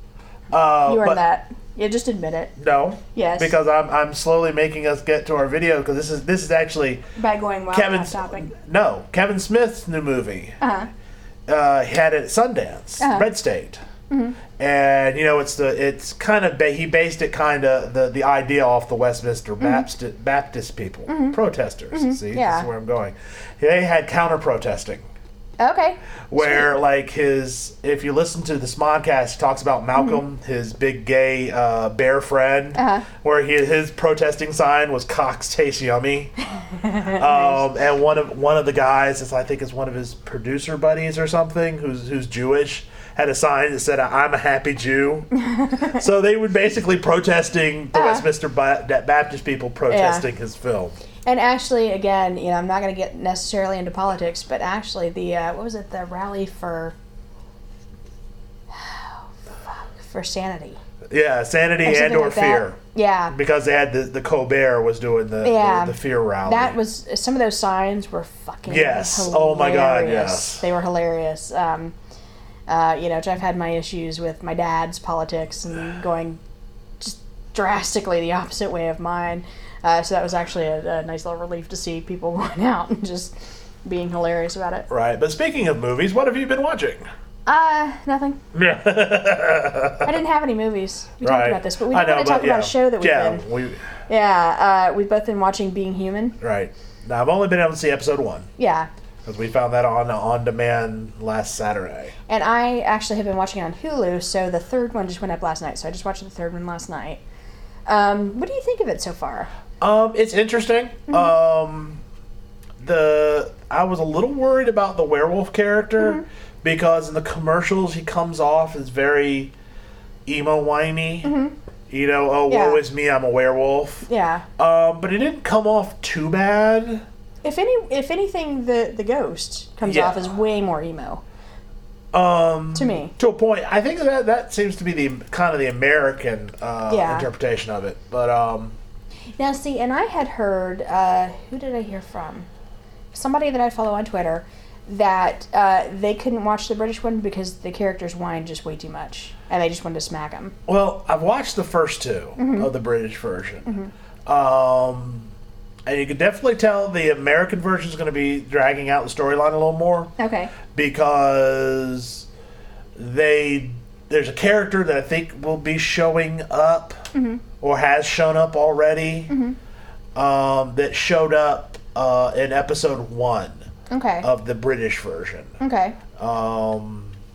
uh, you earned but- that. Yeah, just admit it. No. Yes. Because I'm I'm slowly making us get to our video because this is this is actually By going wild Kevin's off topic. no Kevin Smith's new movie. Uh-huh. Uh, he had it at Sundance, Uh-huh. Red State, and you know it's the it's kind of ba- he based it kind of the the idea off the Westminster Baptist Baptist people protesters. See, Yeah. this is where I'm going. They had counter protesting. Okay. Where like his if you listen to this podcast, he talks about Malcolm, his big gay uh, bear friend, Uh-huh. where he, his protesting sign was "Cocks taste yummy," um, and one of one of the guys, is I think is one of his producer buddies or something, who's who's Jewish, had a sign that said "I'm a happy Jew." So they were basically protesting the Uh-huh. Westminster Ba- Baptist people protesting his film. And actually, again, you know, I'm not going to get necessarily into politics, but actually, the uh, what was it? The rally for oh, fuck, for sanity. Yeah, sanity Or and something or like that. fear. Yeah. Because they had the, the Colbert was doing the, Yeah. the the fear rally. That was some of those signs were fucking Yes. hilarious. Oh my God, yes. They were hilarious. Um, uh, you know, which I've had my issues with my dad's politics and going just drastically the opposite way of mine. Uh, so that was actually a, a nice little relief to see people going out and just being hilarious about it. right. But speaking of movies, what have you been watching? Uh, nothing. Yeah. I didn't have any movies. We right. talked about this, but we I didn't know, want to talk but yeah. about a show that we've yeah, been. we Yeah, uh, we've both been watching Being Human. right. Now I've only been able to see episode one Yeah. because we found that on on demand last Saturday. And I actually have been watching it on Hulu, so the third one just went up last night. So I just watched the third one last night. Um, what do you think of it so far? Um, it's interesting. Mm-hmm. Um, the I was a little worried about the werewolf character Mm-hmm. because in the commercials he comes off as very emo whiny. You know, oh woe Mm-hmm. Yeah. is me, I'm a werewolf. Yeah. Um, but it didn't come off too bad. If any, if anything, the the ghost comes Yeah. off as way more emo Um, to me. to a point. I think that that seems to be the kind of the American uh, Yeah. interpretation of it. But um, Now, see, and I had heard, uh, who did I hear from? Somebody that I follow on Twitter, that uh, they couldn't watch the British one because the characters whined just way too much, and they just wanted to smack them. well, I've watched the first two Mm-hmm. of the British version. Um, and you can definitely tell the American version is going to be dragging out the storyline a little more Okay. because they there's a character that I think will be showing up Mm-hmm. or has shown up already um, that showed up uh, in episode one Okay. of the British version. Okay. Um,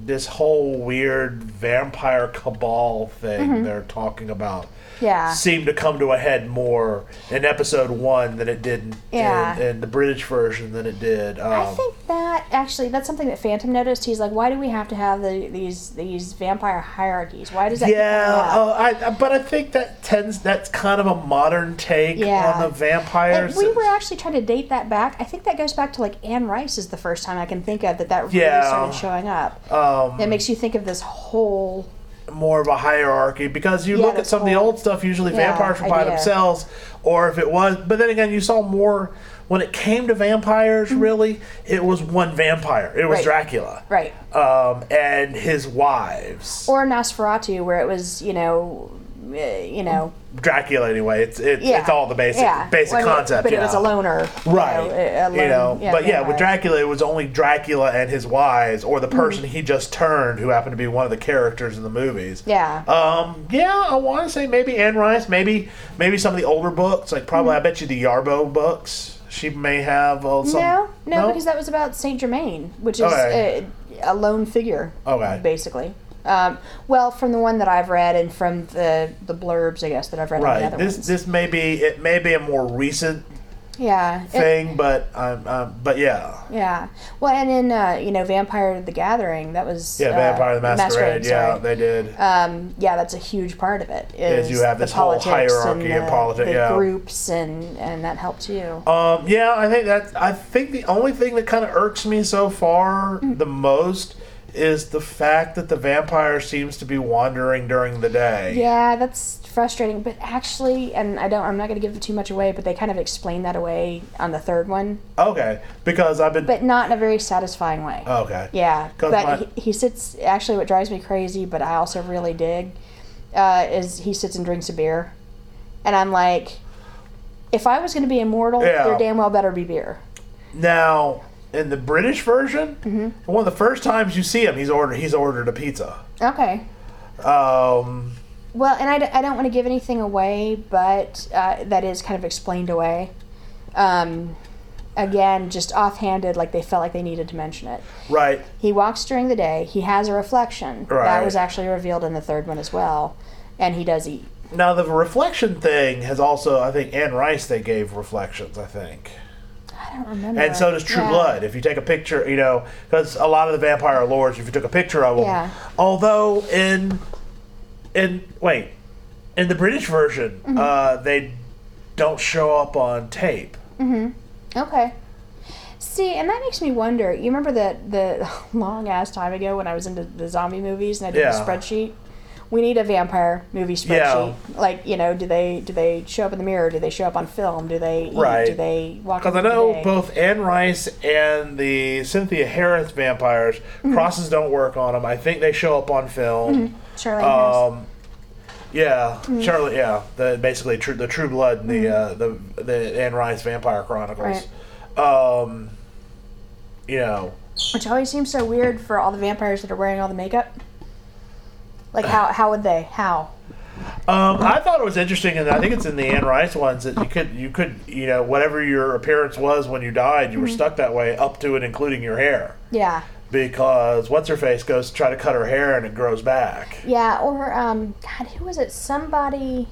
this whole weird vampire cabal thing Mm-hmm. they're talking about Yeah. seemed to come to a head more in episode one than it did in, Yeah. in, in the British version than it did. Um, I think that actually that's something that Phantom noticed. He's like, why do we have to have the, these these vampire hierarchies? Why does that? keep yeah, coming up? oh, I, but I think that tends that's kind of a modern take Yeah. on the vampires. And we were actually trying to date that back. I think that goes back to like Anne Rice is the first time I can think of that that really Yeah. started showing up. um, It makes you think of this whole. more of a hierarchy because you Yeah, look at that's some of the cool. old stuff, usually Yeah, vampires were by idea. themselves, or if it was, but then again, you saw more when it came to vampires. Really, it was one vampire. It was Mm-hmm. Right. Dracula, Right. um, and his wives. Or Nosferatu, where it was, you know, uh, you know, Dracula, anyway. It's it's, yeah, it's all the basic yeah. basic Well, I mean, concept. but yeah. it was a loner, Right, You know, a- a you know, lone- yeah, but yeah, with vampire. Dracula, it was only Dracula and his wives, or the Mm-hmm. person he just turned, who happened to be one of the characters in the movies. Yeah. Um, yeah, I want to say maybe Anne Rice, maybe maybe some of the older books, like probably I bet you the Yarbo books. She may have uh, some. no, no, because that was about Saint Germain, which is Okay. a, a lone figure, Okay. basically. Um, well, from the one that I've read and from the the blurbs, I guess that I've read on the Right. other This ones. this may be it may be a more recent yeah, it- thing, but um, um but yeah. yeah. Well, and in uh, you know, Vampire the Gathering, that was Yeah, uh, Vampire the Masquerade. Yeah, sorry. they did. Um, yeah, that's a huge part of it. Is you have the this whole politics hierarchy and of the, politi- the yeah. groups, and and that helped too. Um, yeah, I think that I think the only thing that kind of irks me so far Mm. the most is the fact that the vampire seems to be wandering during the day. Yeah, that's frustrating. But actually, and I don't, I'm not going to give too much away, but they kind of explain that away on the third one, Okay, because I've been. but not in a very satisfying way. okay. Yeah, 'Cause but my- he, he sits. Actually, what drives me crazy, but I also really dig, uh, is he sits and drinks a beer, and I'm like, if I was going to be immortal, Yeah. there damn well better be beer. Now, in the British version, Mm-hmm. one of the first times you see him, he's ordered he's ordered a pizza. Okay. Um, Well, and I, d- I don't want to give anything away, but uh, that is kind of explained away. Um, again, just offhanded, like they felt like they needed to mention it. right. He walks during the day. He has a reflection. Right. That was actually revealed in the third one as well. And he does eat. Now the reflection thing has also, I think, Anne Rice they gave reflections. I think. I don't remember. And so does True Yeah. Blood. If you take a picture, you know, because a lot of the vampire lords, if you took a picture of them, Yeah. although in in wait, in the British version, Mm-hmm. uh, they don't show up on tape. Okay. See, and that makes me wonder. You remember that the long ass time ago when I was into the zombie movies and I did Yeah. the spreadsheet? We need a vampire movie spreadsheet. Like, you know, do they do they show up in the mirror? Do they show up on film? Do they eat? Right. Do they walk? Because I into the know day? both Anne Rice and the Cynthia Harris vampires, Mm-hmm. crosses don't work on them. I think they show up on film. Charlotte Harris. Um, yeah, Mm-hmm. Charlotte. Yeah, the basically true, the True Blood, and the uh, the the Anne Rice Vampire Chronicles. Um, you know, Which always seems so weird for all the vampires that are wearing all the makeup. Like how how would they? How? um, I thought it was interesting, and I think it's in the Anne Rice ones that you could you could you know whatever your appearance was when you died, you were stuck that way up to and including your hair. Yeah. Because what's her face goes to try to cut her hair and it grows back. Yeah, or um God, who was it? Somebody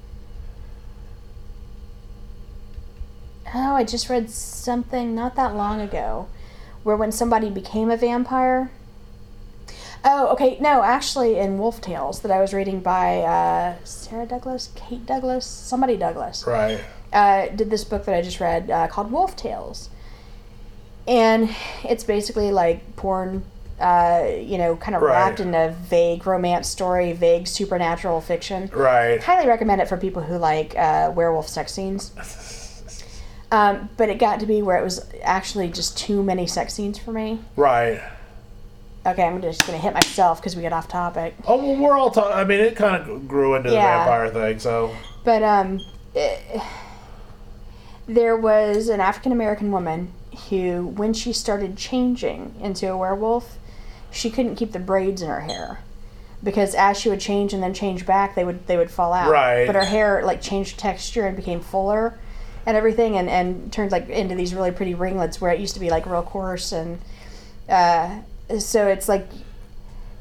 Oh, I just read something not that long ago where when somebody became a vampire. Oh, okay. No, actually in Wolf Tales that I was reading by uh, Sarah Douglas, Kate Douglas, somebody Douglas. Right. Uh, did this book that I just read uh, called Wolf Tales. And it's basically like porn, uh, you know, kind of Right. wrapped in a vague romance story, vague supernatural fiction. Right. Highly recommend it for people who like uh, werewolf sex scenes. Um, but it got to be where it was actually just too many sex scenes for me. Right. Okay, I'm just going to hit myself because we get off topic. Oh, well, we're all talking. I mean, it kind of grew into the Yeah. vampire thing, so. But um, eh, there was an African American woman who, when she started changing into a werewolf, she couldn't keep the braids in her hair because as she would change and then change back, they would they would fall out. Right. But her hair like changed texture and became fuller and everything, and and turned like into these really pretty ringlets where it used to be like real coarse, and uh, so it's like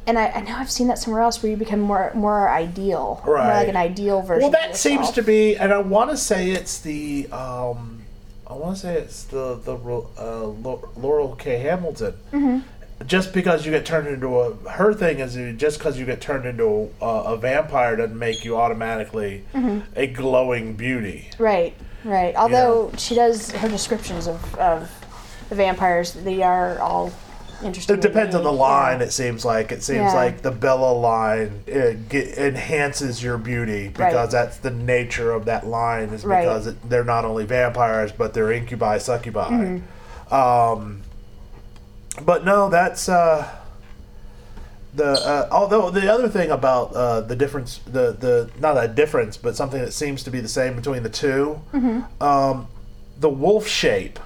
and I, I know I've seen that somewhere else where you become more more ideal, more Right. like an ideal version. Well, of that yourself. seems to be, and I want to say it's the, um, I want to say it's the the uh, Lau- Laurel K. Hamilton. Mm-hmm. Just because you get turned into a, her thing is you- just because you get turned into a, a vampire doesn't make you automatically Mm-hmm. a glowing beauty. Right, right. Although she does her descriptions of, of the vampires, they are all interesting. It depends on the line. Yeah. It seems like it seems Yeah. like the Bella line it get, enhances your beauty because Right. that's the nature of that line. Is Right. because it, they're not only vampires but they're incubi, succubi. Mm-hmm. Um, but no, that's uh, the. Uh, although the other thing about uh, the difference, the the not a difference, but something that seems to be the same between the two, Mm-hmm. um, the wolf shape.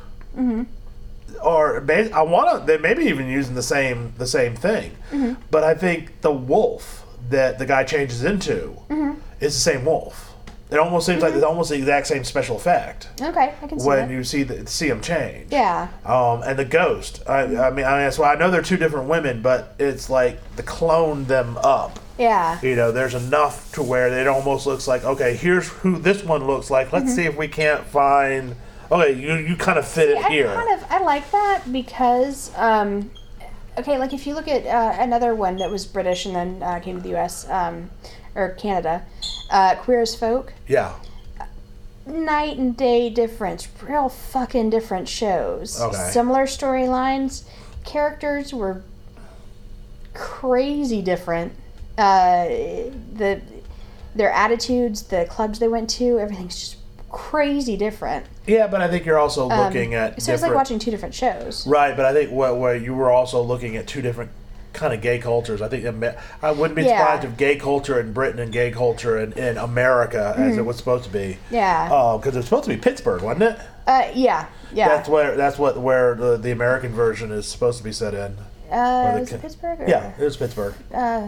Or may- I want to. They maybe even using the same the same thing, Mm-hmm. but I think the wolf that the guy changes into Mm-hmm. is the same wolf. It almost seems like it's almost the exact same special effect Okay, I can see when that. you see the, see him change. Yeah, Um, and the ghost. I, I mean, I mean, that's why I know they're two different women, but it's like to clone them up. yeah. You know, there's enough to where it almost looks like, okay, here's who this one looks like. Let's see if we can't find. Okay, you you kind of fit Mm-hmm. See, it here. I kind of I like that because um, okay, like if you look at uh, another one that was British and then uh, came to the U S um, or Canada, uh, Queer as Folk, Yeah. night and day difference, real fucking different shows. Okay. Similar storylines, characters were crazy different. Uh, the their attitudes, the clubs they went to, everything's just crazy different. Yeah, but I think you're also Um, looking at so it's different, like watching two different shows. right. But I think where, where you were also looking at two different kind of gay cultures. I think Ama- I wouldn't be Yeah. surprised if gay culture in Britain and gay culture in, in America, as it was supposed to be, Mm-hmm. Yeah. because it was supposed to be Pittsburgh, wasn't it? Uh, yeah, yeah. That's where that's what where the, the American version is supposed to be set in. uh, the was ki- it Pittsburgh? Or, Yeah, it was Pittsburgh. Uh,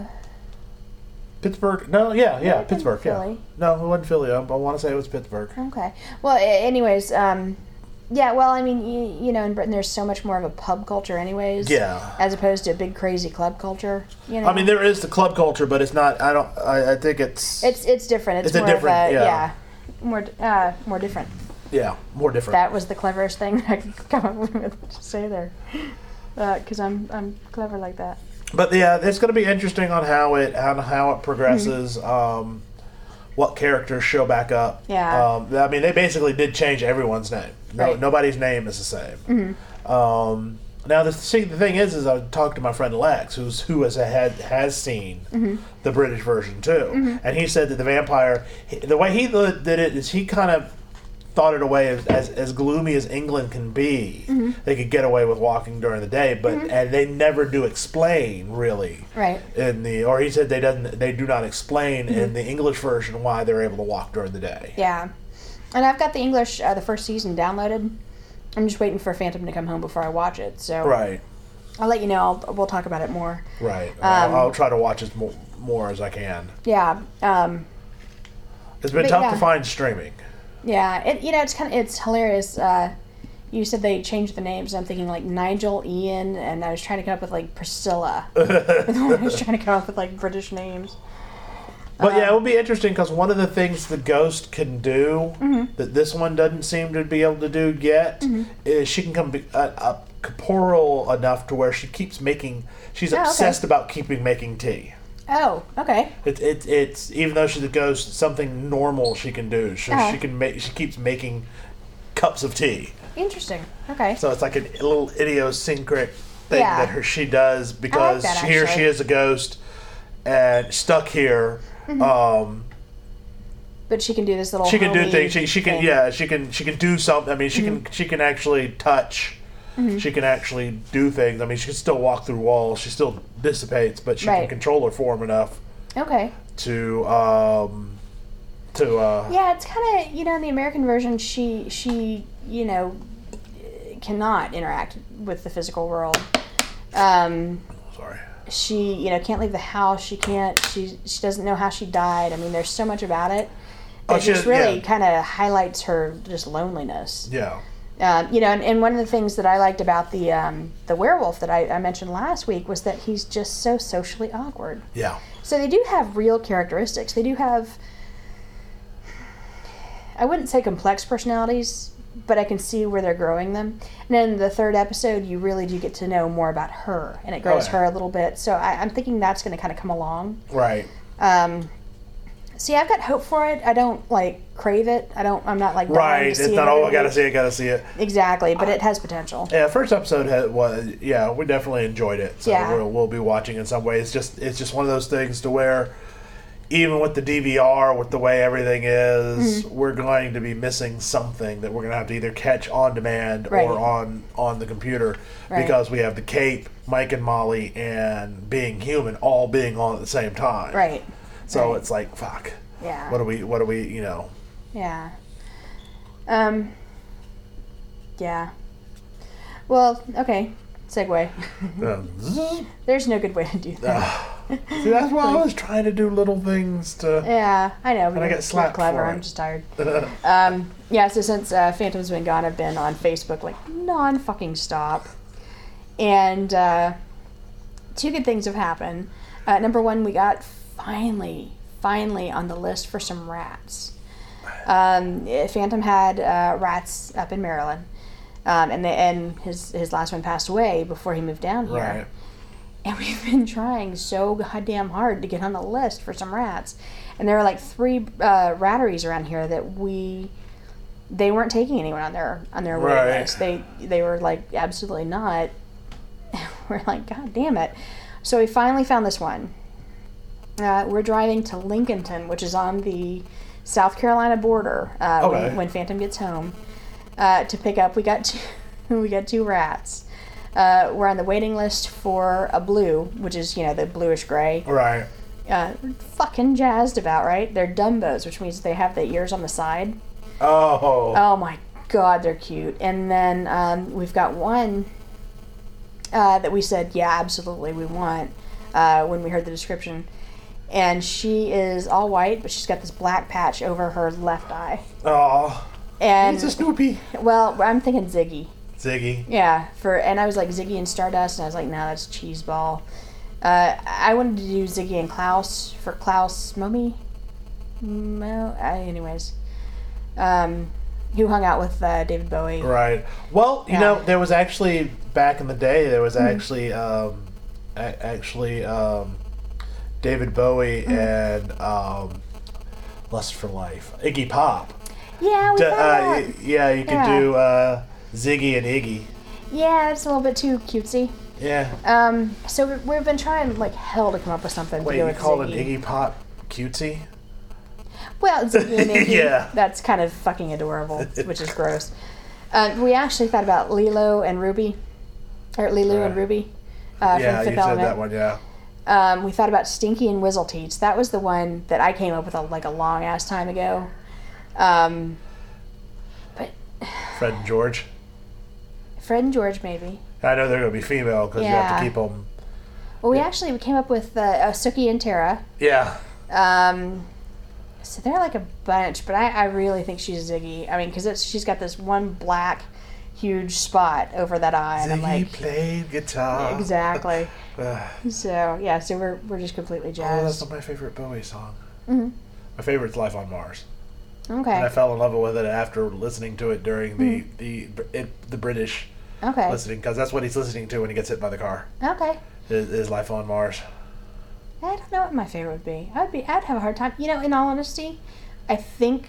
Pittsburgh? No, yeah, yeah, it Pittsburgh. Yeah. Philly. No, it wasn't Philly. I, I want to say it was Pittsburgh. okay. Well, a- anyways, um, yeah. Well, I mean, you, you know, in Britain, there's so much more of a pub culture, anyways. Yeah. As opposed to a big crazy club culture. You know. I mean, there is the club culture, but it's not. I don't. I, I think it's. It's it's different. It's, It's a more different- of a yeah. more uh, more different. yeah, more different. That was the cleverest thing I could come up with to say there, because I'm I'm clever like that. But yeah, it's going to be interesting on how it on how it progresses. Mm-hmm. Um, what characters show back up? Yeah. Um, I mean, they basically did change everyone's name. No, Right. Mm-hmm. nobody's name is the same. Um, now the see, the thing is, is I talked to my friend Lex, who's who has had has seen Mm-hmm. the British version too, and he said that the vampire, he- the way he lo- did it is he kind of thought it away as, as as gloomy as England can be. Mm-hmm. They could get away with walking during the day, but and they never do explain really. Right. In the or he said they doesn't they do not explain Mm-hmm. in the English version why they're able to walk during the day. Yeah, and I've got the English uh, the first season downloaded. I'm just waiting for Phantom to come home before I watch it. So Right. I'll let you know. I'll, we'll talk about it more. Right. Um, I'll, I'll try to watch as more, more as I can. Yeah. Um, It's been But tough yeah. to find streaming. yeah. It you know it's kind of it's hilarious. Uh, you said they changed the names. I'm thinking like Nigel, Ian, and I was trying to come up with like Priscilla. I was trying to come up with like British names. But Um, yeah, it will be interesting because one of the things the ghost can do Mm-hmm. that this one doesn't seem to be able to do yet is she can come be, uh, uh, corporeal enough to where she keeps making. She's Oh, okay. obsessed about keeping making tea. Oh, okay. It's it, it's even though she's a ghost, something normal she can do. She, Uh-huh. she can make. She keeps making cups of tea. Interesting. Okay. So it's like a, little idiosyncratic thing Yeah. that her she does because that, here she actually. is a ghost and stuck here. Mm-hmm. Um, But she can do this little. she can do homey things. She she can thing. yeah. She can she can do something. I mean, she Mm-hmm. can she can actually touch. She can actually do things. I mean, she can still walk through walls. She still dissipates, but she can Right. control her form enough Okay. to um to uh Yeah, it's kind of you know in the American version she she you know cannot interact with the physical world. Um, sorry. she you know can't leave the house. She can't. She she doesn't know how she died. I mean, there's so much about it. Oh, It she- just really yeah. kind of highlights her just loneliness. Yeah. Um, you know, and, and one of the things that I liked about the um, the werewolf that I, I mentioned last week was that he's just so socially awkward. Yeah. So they do have real characteristics. They do have, I wouldn't say complex personalities, but I can see where they're growing them. And then the third episode, you really do get to know more about her, and it grows Oh, yeah. her a little bit. So I, I'm thinking that's going to kind of come along. Right. Um, so yeah, I've got hope for it. I don't like crave it. I don't. I'm not like dying Right. to It's see not, it oh, every I gotta week. see it, gotta see it. Exactly, but it has potential. Yeah, first episode had, was, yeah, we definitely enjoyed it. So Yeah. we'll, we'll be watching in some way. It's just, it's just one of those things to where, even with the D V R, with the way everything is, Mm-hmm. we're going to be missing something that we're going to have to either catch on demand Right. or on on the computer, Right. because we have the Cape, Mike and Molly, and Being Human all being on at the same time. Right. So Right. it's like, fuck. Yeah. What do we? What do we? You know. Yeah. Um. Yeah. Well, okay. Segue. um, zzz. There's no good way to do that. Ah. See, that's why I was trying to do little things to. Yeah, I know. And I we're- get slapped we're clever. for it. I'm just tired. Um, yeah, so since uh, Phantom's been gone, I've been on Facebook like non fucking stop. And uh, two good things have happened. Uh, number one, we got finally, finally on the list for some rats. Um, Phantom had uh, rats up in Maryland. Um, and, they, and his, his last one passed away before he moved down here. Right. And we've been trying so goddamn hard to get on the list for some rats. And there are like three uh, ratteries around here that we, they weren't taking anyone on their on their waiting Right. list. They they were like absolutely not. We're like, God damn it. So we finally found this one. Uh, we're driving to Lincolnton, which is on the South Carolina border uh, Okay. when, when Phantom gets home, uh, to pick up. We got two, we got two rats. Uh, we're on the waiting list for a blue, which is, you know, the bluish gray. Right. Uh, we're fucking jazzed about, right? They're Dumbos, which means they have the ears on the side. Oh. Oh my god, they're cute. And then um, we've got one uh, that we said, yeah, absolutely, we want, uh, when we heard the description. And she is all white, but she's got this black patch over her left eye. Oh. And, It's a Snoopy. well, I'm thinking Ziggy. Ziggy. Yeah, for and I was like Ziggy and Stardust, and I was like, no, that's Cheeseball. Uh, I wanted to do Ziggy and Klaus for Klaus Mummy. Mo, I, anyways, um, who hung out with uh, David Bowie. Right. Well, you Yeah. know, there was actually back in the day. There was Mm-hmm. actually, um, a- actually, um, David Bowie Mm-hmm. and um, Lust for Life, Iggy Pop. Yeah, we D- thought uh, that. y- yeah, you could Yeah. do uh, Ziggy and Iggy. Yeah, it's a little bit too cutesy. Yeah. Um, so we- we've been trying like hell to come up with something Wait, to do you with call Ziggy. it Iggy Pop cutesy? Well, Ziggy and Iggy. Yeah. That's kind of fucking adorable, which is gross. Uh, we actually thought about Lilo and Ruby, or Lilo and Right. Ruby, uh, yeah, from you Fifth said Element. that one. Yeah. Um, we thought about Stinky and Whizzleteats. That was the one that I came up with a, like a long ass time ago. Um, but Fred and George. Fred and George, maybe. I know they're going to be female because you have Yeah. to keep them. Well, we Yeah. actually we came up with uh, uh, Sookie and Tara. Yeah. Um, so they're like a bunch, but I, I really think she's Ziggy. I mean, because she's got this one black, huge spot over that eye, and I'm Ziggy like, played guitar. exactly. Ugh. So yeah, so we're we're just completely Oh, that's jazzed. not my favorite Bowie song. Mhm. My favorite's Life on Mars. And I Okay. fell in love with it after listening to it during the Mm-hmm. the it, the British Okay. listening, because that's what he's listening to when he gets hit by the car. Okay. Is, is Life on Mars. I don't know what my favorite would be. I'd be I'd have a hard time. You know, in all honesty, I think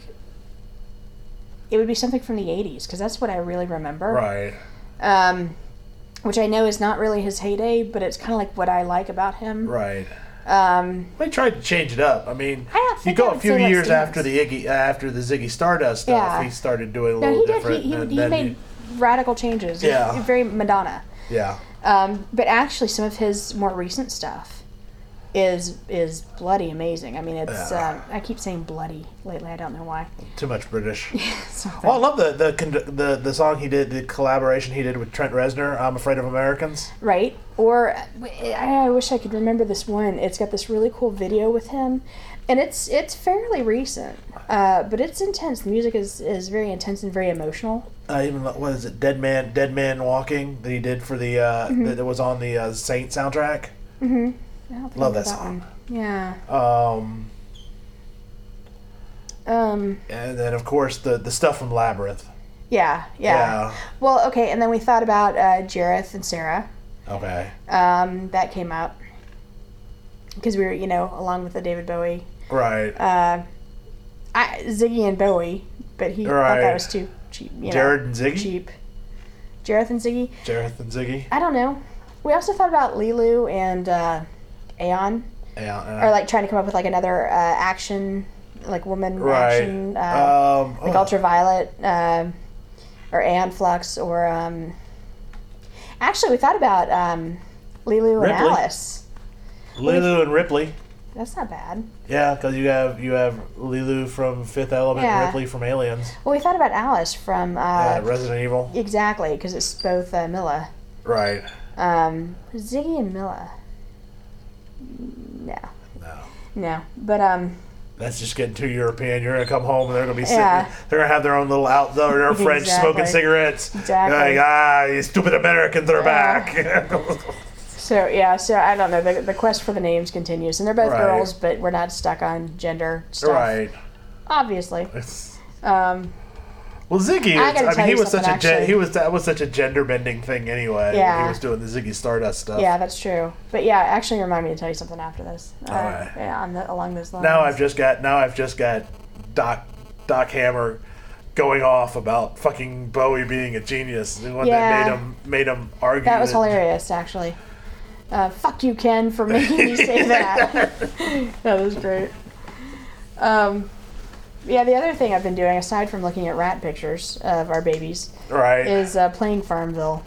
it would be something from the eighties because that's what I really remember. Right. Um, which I know is not really his heyday, but it's kind of like what I like about him. Right. Um, We tried to change it up. I mean, I don't you think I go a would few say that years Stevens. after the Iggy, after the Ziggy Stardust stuff, Yeah. he started doing a no, little he did. different. He, he, and he then made radical changes. He- Yeah. very Madonna. yeah. Um, but actually, some of his more recent stuff is is bloody amazing. I mean, it's Yeah. uh, I keep saying bloody lately. I don't know why. Too much British. Something. Oh, I love the the con- the the song he did, the collaboration he did with Trent Reznor. I'm Afraid of Americans. Right? Or I, I wish I could remember this one. It's got this really cool video with him, and it's it's fairly recent, uh, but it's intense. The music is, is very intense and very emotional. Uh, even what is it, Dead Man, Dead Man Walking that he did for the uh, Mm-hmm. that, that was on the uh, Saint soundtrack. Mm-hmm. I don't think I Love know that song. one. Yeah. Um, Um. and then of course the the stuff from Labyrinth. Yeah. Yeah. Well, okay, and then we thought about uh, Jareth and Sarah. Yeah. Okay. Um, that came up because we were, you know, along with the David Bowie, Right. uh, I, Ziggy and Bowie, but he thought Right. that was too cheap. You know, Jared and Ziggy? Cheap. Jareth and Ziggy. Jareth and Ziggy. I don't know. We also thought about Lilu and uh, Aeon, Yeah. or Uh, like trying to come up with like another uh, action, like woman right. action, uh, um, like oh, Ultraviolet, uh, or Aeon Flux, or um, actually we thought about um, Lilu and Ripley. Alice. Lulu and Ripley. That's not bad. Yeah, because you have you have Lulu from Fifth Element, Yeah. and Ripley from Aliens, Well, we thought about Alice from uh, uh, Resident Evil. exactly because it's both uh, Milla. Right. Um, Ziggy and Milla. No, No. no, but um, That's just getting too European. You're gonna come home and they're gonna be sitting. Yeah. They're gonna have their own little out. They're French Exactly. smoking cigarettes. Exactly. Like, ah, you stupid Americans are Yeah. back. so yeah, so I don't know. The, the quest for the names continues, and they're both Right. girls, but we're not stuck on gender stuff. Right. Obviously. It's- Um, Well, Ziggy. I is- gotta I, tell mean, he you was such a something, gen- actually. he was that was such a gender bending thing anyway. Yeah. He was doing the Ziggy Stardust stuff. yeah, that's true. But yeah, actually, remind me to tell you something after this. Uh, Alright. Yeah, on the, along those lines. Now I've just got now I've just got Doc Doc Hammer going off about fucking Bowie being a genius. The one Yeah. that made him made him argue. That was hilarious, actually. Uh, fuck you, Ken, for making you say that. That was great. Um, yeah, the other thing I've been doing, aside from looking at rat pictures of our babies, Right. is uh, playing Farmville.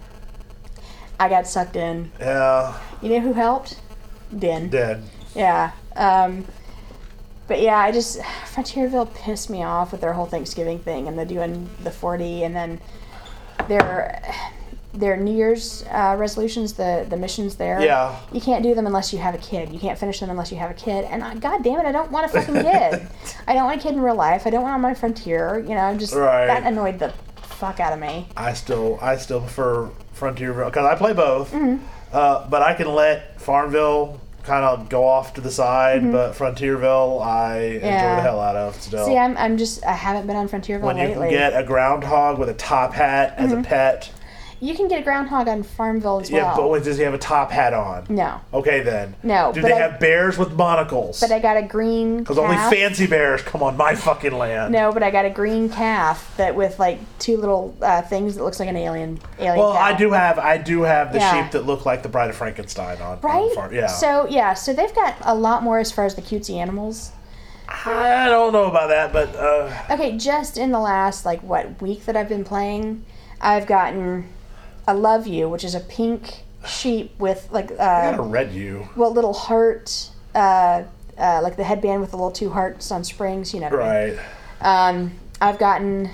I got sucked in. Yeah. You know who helped? Din. Dead. Yeah. Um, but yeah, I just Frontierville pissed me off with their whole Thanksgiving thing, and they're doing the forty, and then their their New Year's uh, resolutions, the the missions there. Yeah. You can't do them unless you have a kid. You can't finish them unless you have a kid. And I, God damn it, I don't want a fucking kid. I don't want a kid in real life. I don't want on my Frontier. You know, I'm just Right. that annoyed the fuck out of me. I still I still prefer Frontierville because I play both. Mm-hmm. Uh, but I can let Farmville kind of go off to the side, but Frontierville I enjoy Mm-hmm. Yeah. the hell out of still. See, I'm I'm just I haven't been on Frontierville when you lately. Mm-hmm. can get a groundhog with a top hat as a pet. You can get a groundhog on Farmville as Yeah, well. but wait, does he have a top hat on? No, Okay then. No, Do but they I- have bears with monocles? but I got a green Because only calf. fancy bears come on my fucking land. No, but I got a green calf that with like two little uh, things that looks like an alien alien. Well, cow. I do have I do have the Yeah. sheep that look like the Bride of Frankenstein on, on Right? the farm. Yeah. So yeah, so they've got a lot more as far as the cutesy animals. I don't know about that, but uh, Okay, just in the last like what week that I've been playing, I've gotten a Love You, which is a pink sheep with like I got a uh, red you. well little heart, uh, uh, like the headband with the little two hearts on springs. You know what I mean? Right. Um, I've gotten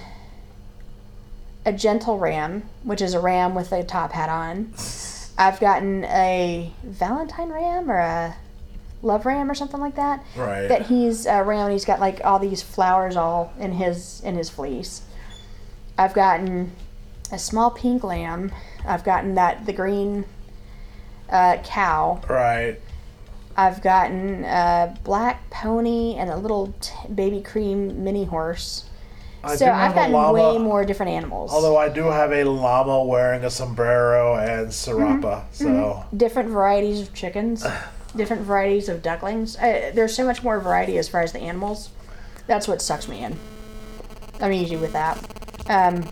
a Gentle Ram, which is a ram with a top hat on. I've gotten a Valentine Ram or a Love Ram or something like that. Right. That he's a ram and he's got like all these flowers all in his in his fleece. I've gotten a small pink lamb. I've gotten that the green uh, cow. Right. I've gotten a black pony and a little t- baby cream mini horse. I So do I've have a gotten llama, way more different animals. Although I do have a llama wearing a sombrero and sirapa, so Different varieties of chickens, different varieties of ducklings. Uh, there's so much more variety as far as the animals. That's what sucks me in. I'm easy with that. Um,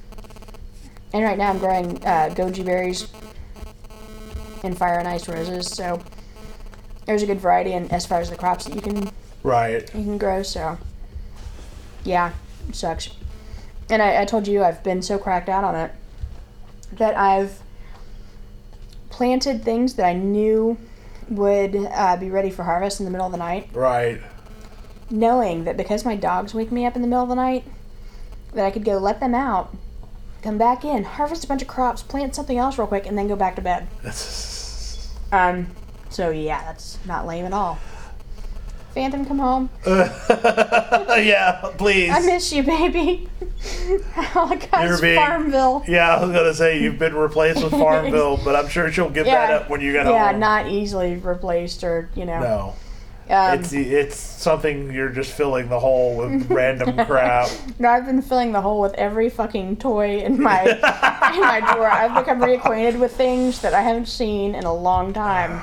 and right now I'm growing uh, goji berries and fire and ice roses, so there's a good variety in as far as the crops that you can right. you can grow. So yeah, it sucks. And I, I told you I've been so cracked out on it that I've planted things that I knew would uh, be ready for harvest in the middle of the night, Right. knowing that because my dogs wake me up in the middle of the night, that I could go let them out, come back in, harvest a bunch of crops, plant something else real quick, and then go back to bed. Um, so yeah, that's not lame at all. Phantom, come home. Yeah, please. I miss you, baby. Holocaust You're being- Farmville. Yeah, I was gonna say you've been replaced with Farmville, but I'm sure she'll give that up when you get yeah, home. not easily replaced or, you know. No. Um, It's it's something you're just filling the hole with random crap. no, I've been filling the hole with every fucking toy in my in my drawer. I've become reacquainted with things that I haven't seen in a long time.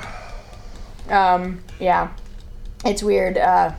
Um, yeah. It's weird. Uh,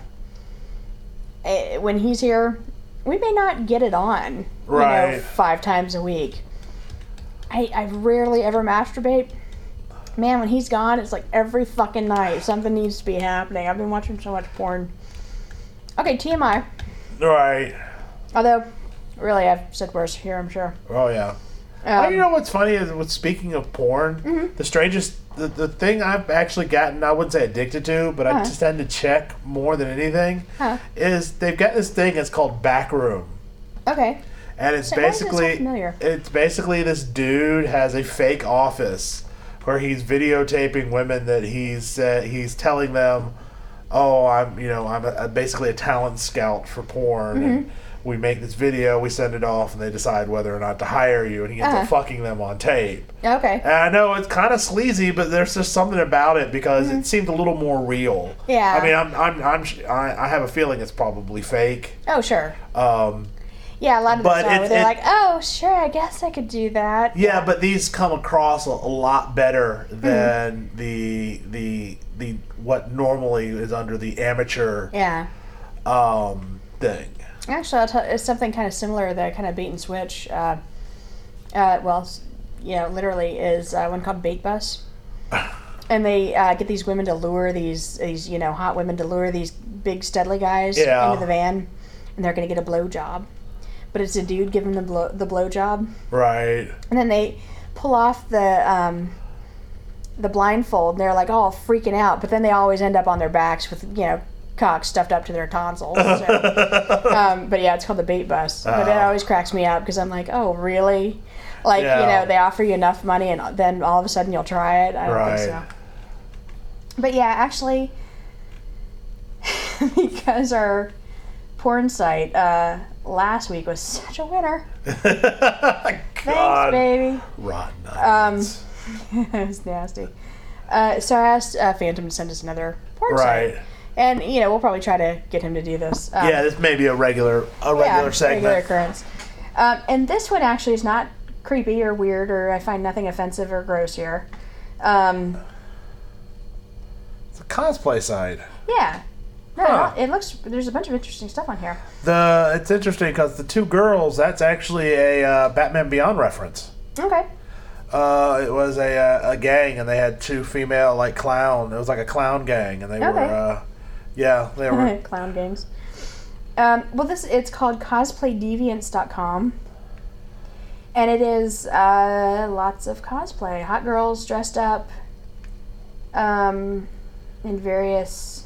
eh, when he's here, we may not get it on, you Right. know, five times a week. I, I rarely ever masturbate. Man, when he's gone, it's like every fucking night. Something needs to be happening. I've been watching so much porn. Okay, T M I. Right. Although, really, I've said worse here, I'm sure. Oh yeah. Um, oh, you know what's funny is with speaking of porn, Mm-hmm. the strangest, the, the thing I've actually gotten, I wouldn't say addicted to, but I Uh-huh. just tend to check more than anything, Huh. is they've got this thing that's called Backroom. Okay. And it's So why does it sound basically familiar? it's basically this dude has a fake office where he's videotaping women that he's uh, he's telling them, oh, I'm you know I'm a, a, basically a talent scout for porn, Mm-hmm. and we make this video, we send it off, and they decide whether or not to hire you, and he ends Uh-huh. up fucking them on tape. Okay. And I know it's kind of sleazy, but there's just something about it because it seemed a little more real. Mm-hmm. Yeah. I mean, I'm I'm, I'm sh- I, I have a feeling it's probably fake. Oh, sure. Um, Yeah, a lot of the But time where it's- they're it- like, oh, sure, I guess I could do that. Yeah, but these come across a, a lot better than the the the what normally is under the amateur Yeah. um, thing. Actually, I'll tell it's something kind of similar, the kind of bait and switch. Uh, uh, well, s- you know, literally is uh, one called Bait Bus. And they uh, get these women to lure these, these, you know, hot women to lure these big studly guys Yeah. into the van, and they're going to get a blow job. But it's a dude giving them the blow, the blow job. Right. And then they pull off the um, the blindfold, and they're like all freaking out. But then they always end up on their backs with, you know, cock stuffed up to their tonsils. So. um, but yeah, it's called the Bait Bus. But it Oh. always cracks me up because I'm like, oh, really? Like, you Yeah. know, they offer you enough money, and then all of a sudden you'll try it. I don't Right. think so. But yeah, actually, because our porn site uh, last week was such a winner. Thanks, God. baby. Rotten Um, onions. it was nasty. Uh, so I asked uh, Phantom to send us another porn Right. site. And, you know, we'll probably try to get him to do this. Um, Yeah, this may be a regular a regular yeah, segment. regular occurrence. Um, and this one actually is not creepy or weird, or I find nothing offensive or gross here. Um, It's a cosplay site. yeah. No, Huh. it looks, there's a bunch of interesting stuff on here. The it's interesting because the two girls, that's actually a uh, Batman Beyond reference. Okay. Uh, it was a uh, a gang, and they had two female like clown. It was like a clown gang, and they were Okay. uh, yeah, they were Clown gangs. Um, well, this it's called cosplay deviants dot com. And it is uh, lots of cosplay. Hot girls dressed up um, in various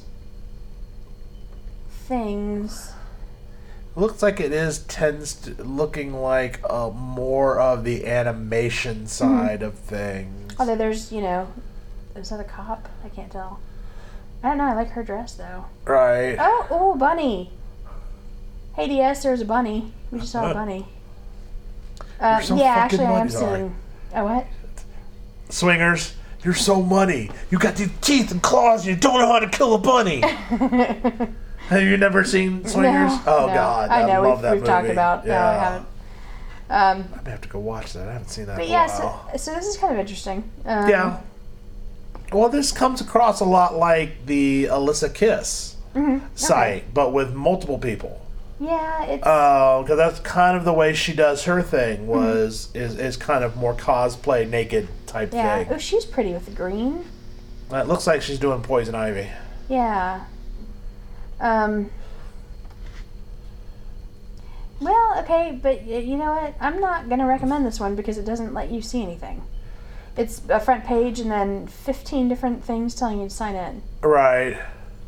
things. looks like it is tends to looking like uh, more of the animation side of things. Although there's, you know, is that a cop? I can't tell. I don't know. I like her dress, though. Right. Oh, oh, bunny. Hey, D S, there's a bunny. We just saw a bunny. Um, so yeah, fucking actually, I am money, sorry. seeing. Oh, what? Swingers, you're so money. You got these teeth and claws, and you don't know how to kill a bunny. Have you never seen Swingers? No, oh no. God, I know love we've, that we've talked movie. about. No, I Yeah. haven't. Um, I may have to go watch that. I haven't seen that but in a yeah, while. so, so this is kind of interesting. Um, Yeah. Well, this comes across a lot like the Alyssa Kiss Mhm, site, but with multiple people. Yeah, it's Because that's kind of the way she does her thing. Was is, is kind of more cosplay, naked type yeah. thing. Oh, she's pretty with the green. It looks like she's doing Poison Ivy. Yeah. Um. Well, okay, but y- you know what? I'm not gonna recommend this one because it doesn't let you see anything. it's a front page and then fifteen different things telling you to sign in. Right.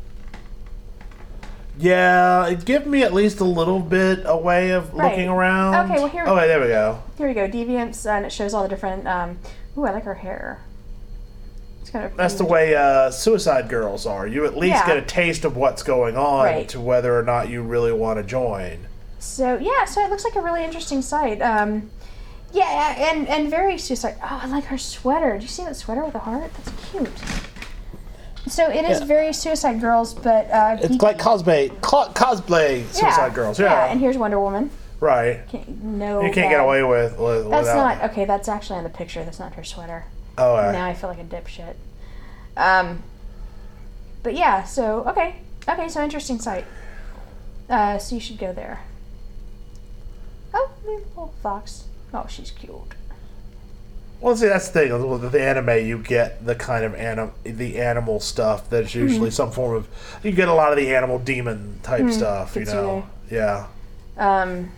Yeah, it give me at least a little bit a way of Right. looking around. Okay, well, here- Oh, wait, there we go. Here we go, Deviants, and it shows all the different. Um, ooh, I like her hair. It's kind of. That's the way uh, Suicide Girls are. You at least Yeah. get a taste of what's going on Right. to whether or not you really want to join. So yeah, so it looks like a really interesting site. Um, yeah, and and very suicide. Oh, I like her sweater. Do you see that sweater with the heart? That's cute. So it is Yeah. very Suicide Girls, but uh, It's geeky. like cosplay, co- cosplay Suicide Girls. Yeah, Yeah, and here's Wonder Woman. right. Can't, no, You can't get bad. away with, with That's without. not okay. That's actually on the picture. That's not her sweater. Oh, uh, Now I feel like a dipshit. Um, but yeah, so okay, okay, so interesting site. Uh, so you should go there. Oh, little fox. Oh, she's cute. well, see, that's the thing. With the anime, you get the kind of anim- the animal stuff that's usually Mm-hmm. some form of. You get a lot of the animal demon type stuff. You know. Yeah. Um,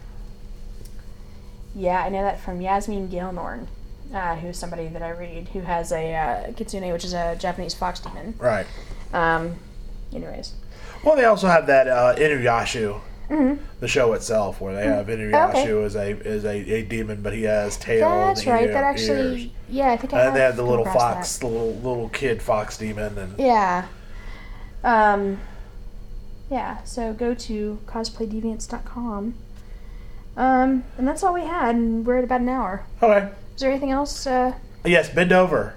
yeah, I know that from Yasmin Gilnorn, uh, who's somebody that I read, who has a uh, kitsune, which is a Japanese fox demon. Right. Um, anyways. Well, they also have that uh, Inuyasha, Mm-hmm. the show itself, where they have Inuyasha as a as a, a demon, but he has tail. That's and right. ear- That actually, ears. yeah, I think I have. And they have the come little across fox, that. the little little kid fox demon, and Yeah. Um, yeah, so go to cosplay deviants dot com. Um, and that's all we had, and we're at about an hour. okay. Is there anything else? Uh, Yes, bend over.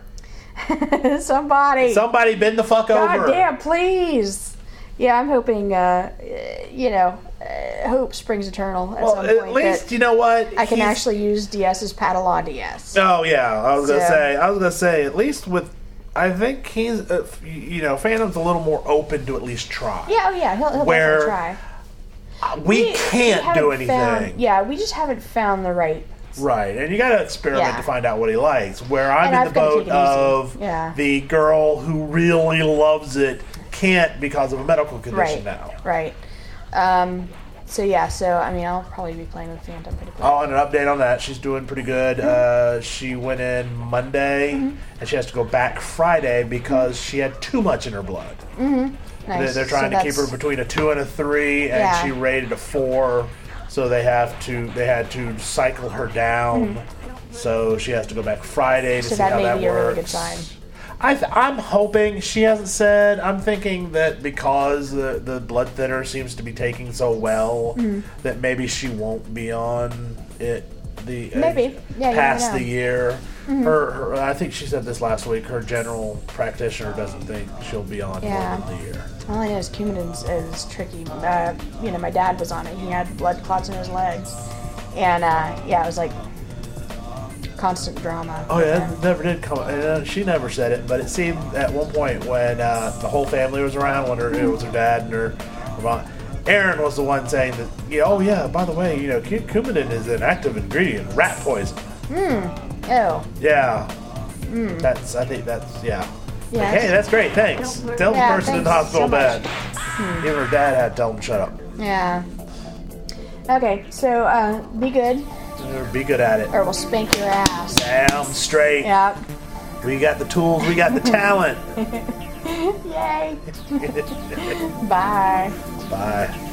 somebody. Somebody bend the fuck God over. damn, please. Yeah, I'm hoping, uh, you know, uh, hope springs eternal at Well, some at point. least that you know what I can He's- actually use DS's paddle on D S. Oh yeah, I was gonna So- say. I was gonna say at least with. I think he's, uh, you know, Phantom's a little more open to at least try. Yeah, oh yeah, he'll, he'll Where definitely try. We, We- can't we do haven't anything. found- yeah, we just haven't found the right. Right, and you got to experiment Yeah. to find out what he likes. Where I'm And in I've the gotta boat take it easy. of Yeah. the girl who really loves it can't because of a medical condition Right. now. Right. Um, so yeah, so I mean, I'll probably be playing with Phantom pretty quick. Oh, and an update on that. She's doing pretty good. Mm-hmm. Uh, she went in Monday, and she has to go back Friday because she had too much in her blood. Nice. They're, they're trying So to keep her that's- between a two and a three, and Yeah. she rated a four, so they have to they had to cycle her down. So she has to go back Friday to So see that how may that be a works. really good sign. I th- I'm hoping she hasn't said. I'm thinking that because the the blood thinner seems to be taking so well, Mm-hmm. that maybe she won't be on it. The uh, Maybe. Yeah, you never past know. Mm-hmm. the year. Her, her, I think she said this last week. Her general practitioner doesn't think she'll be on Yeah. more than the year. All I know is Coumadin is, is tricky. Uh, you know, my dad was on it. He had blood clots in his legs, and uh, yeah, it was like constant drama. Oh yeah, And- it never did come. Uh, she never said it, but it seemed at one point when uh, the whole family was around, when her, it was her dad and her, her mom. Aaron was the one saying that. Yeah, oh yeah. By the way, you know, cu- Coumadin is an active ingredient in rat poison. Oh, Yeah, that's. I think that's. Yeah. Hmm. Yeah. Like, hey, that's great. Thanks. Tell Yeah, the person in the thanks hospital so bed. much. Hmm. Even her dad had to tell him to shut up. yeah. Okay, so uh, be good, Be good at it. or we'll spank your ass. Damn straight. Yep. We got the tools. We got the talent. Yay. Bye. Bye.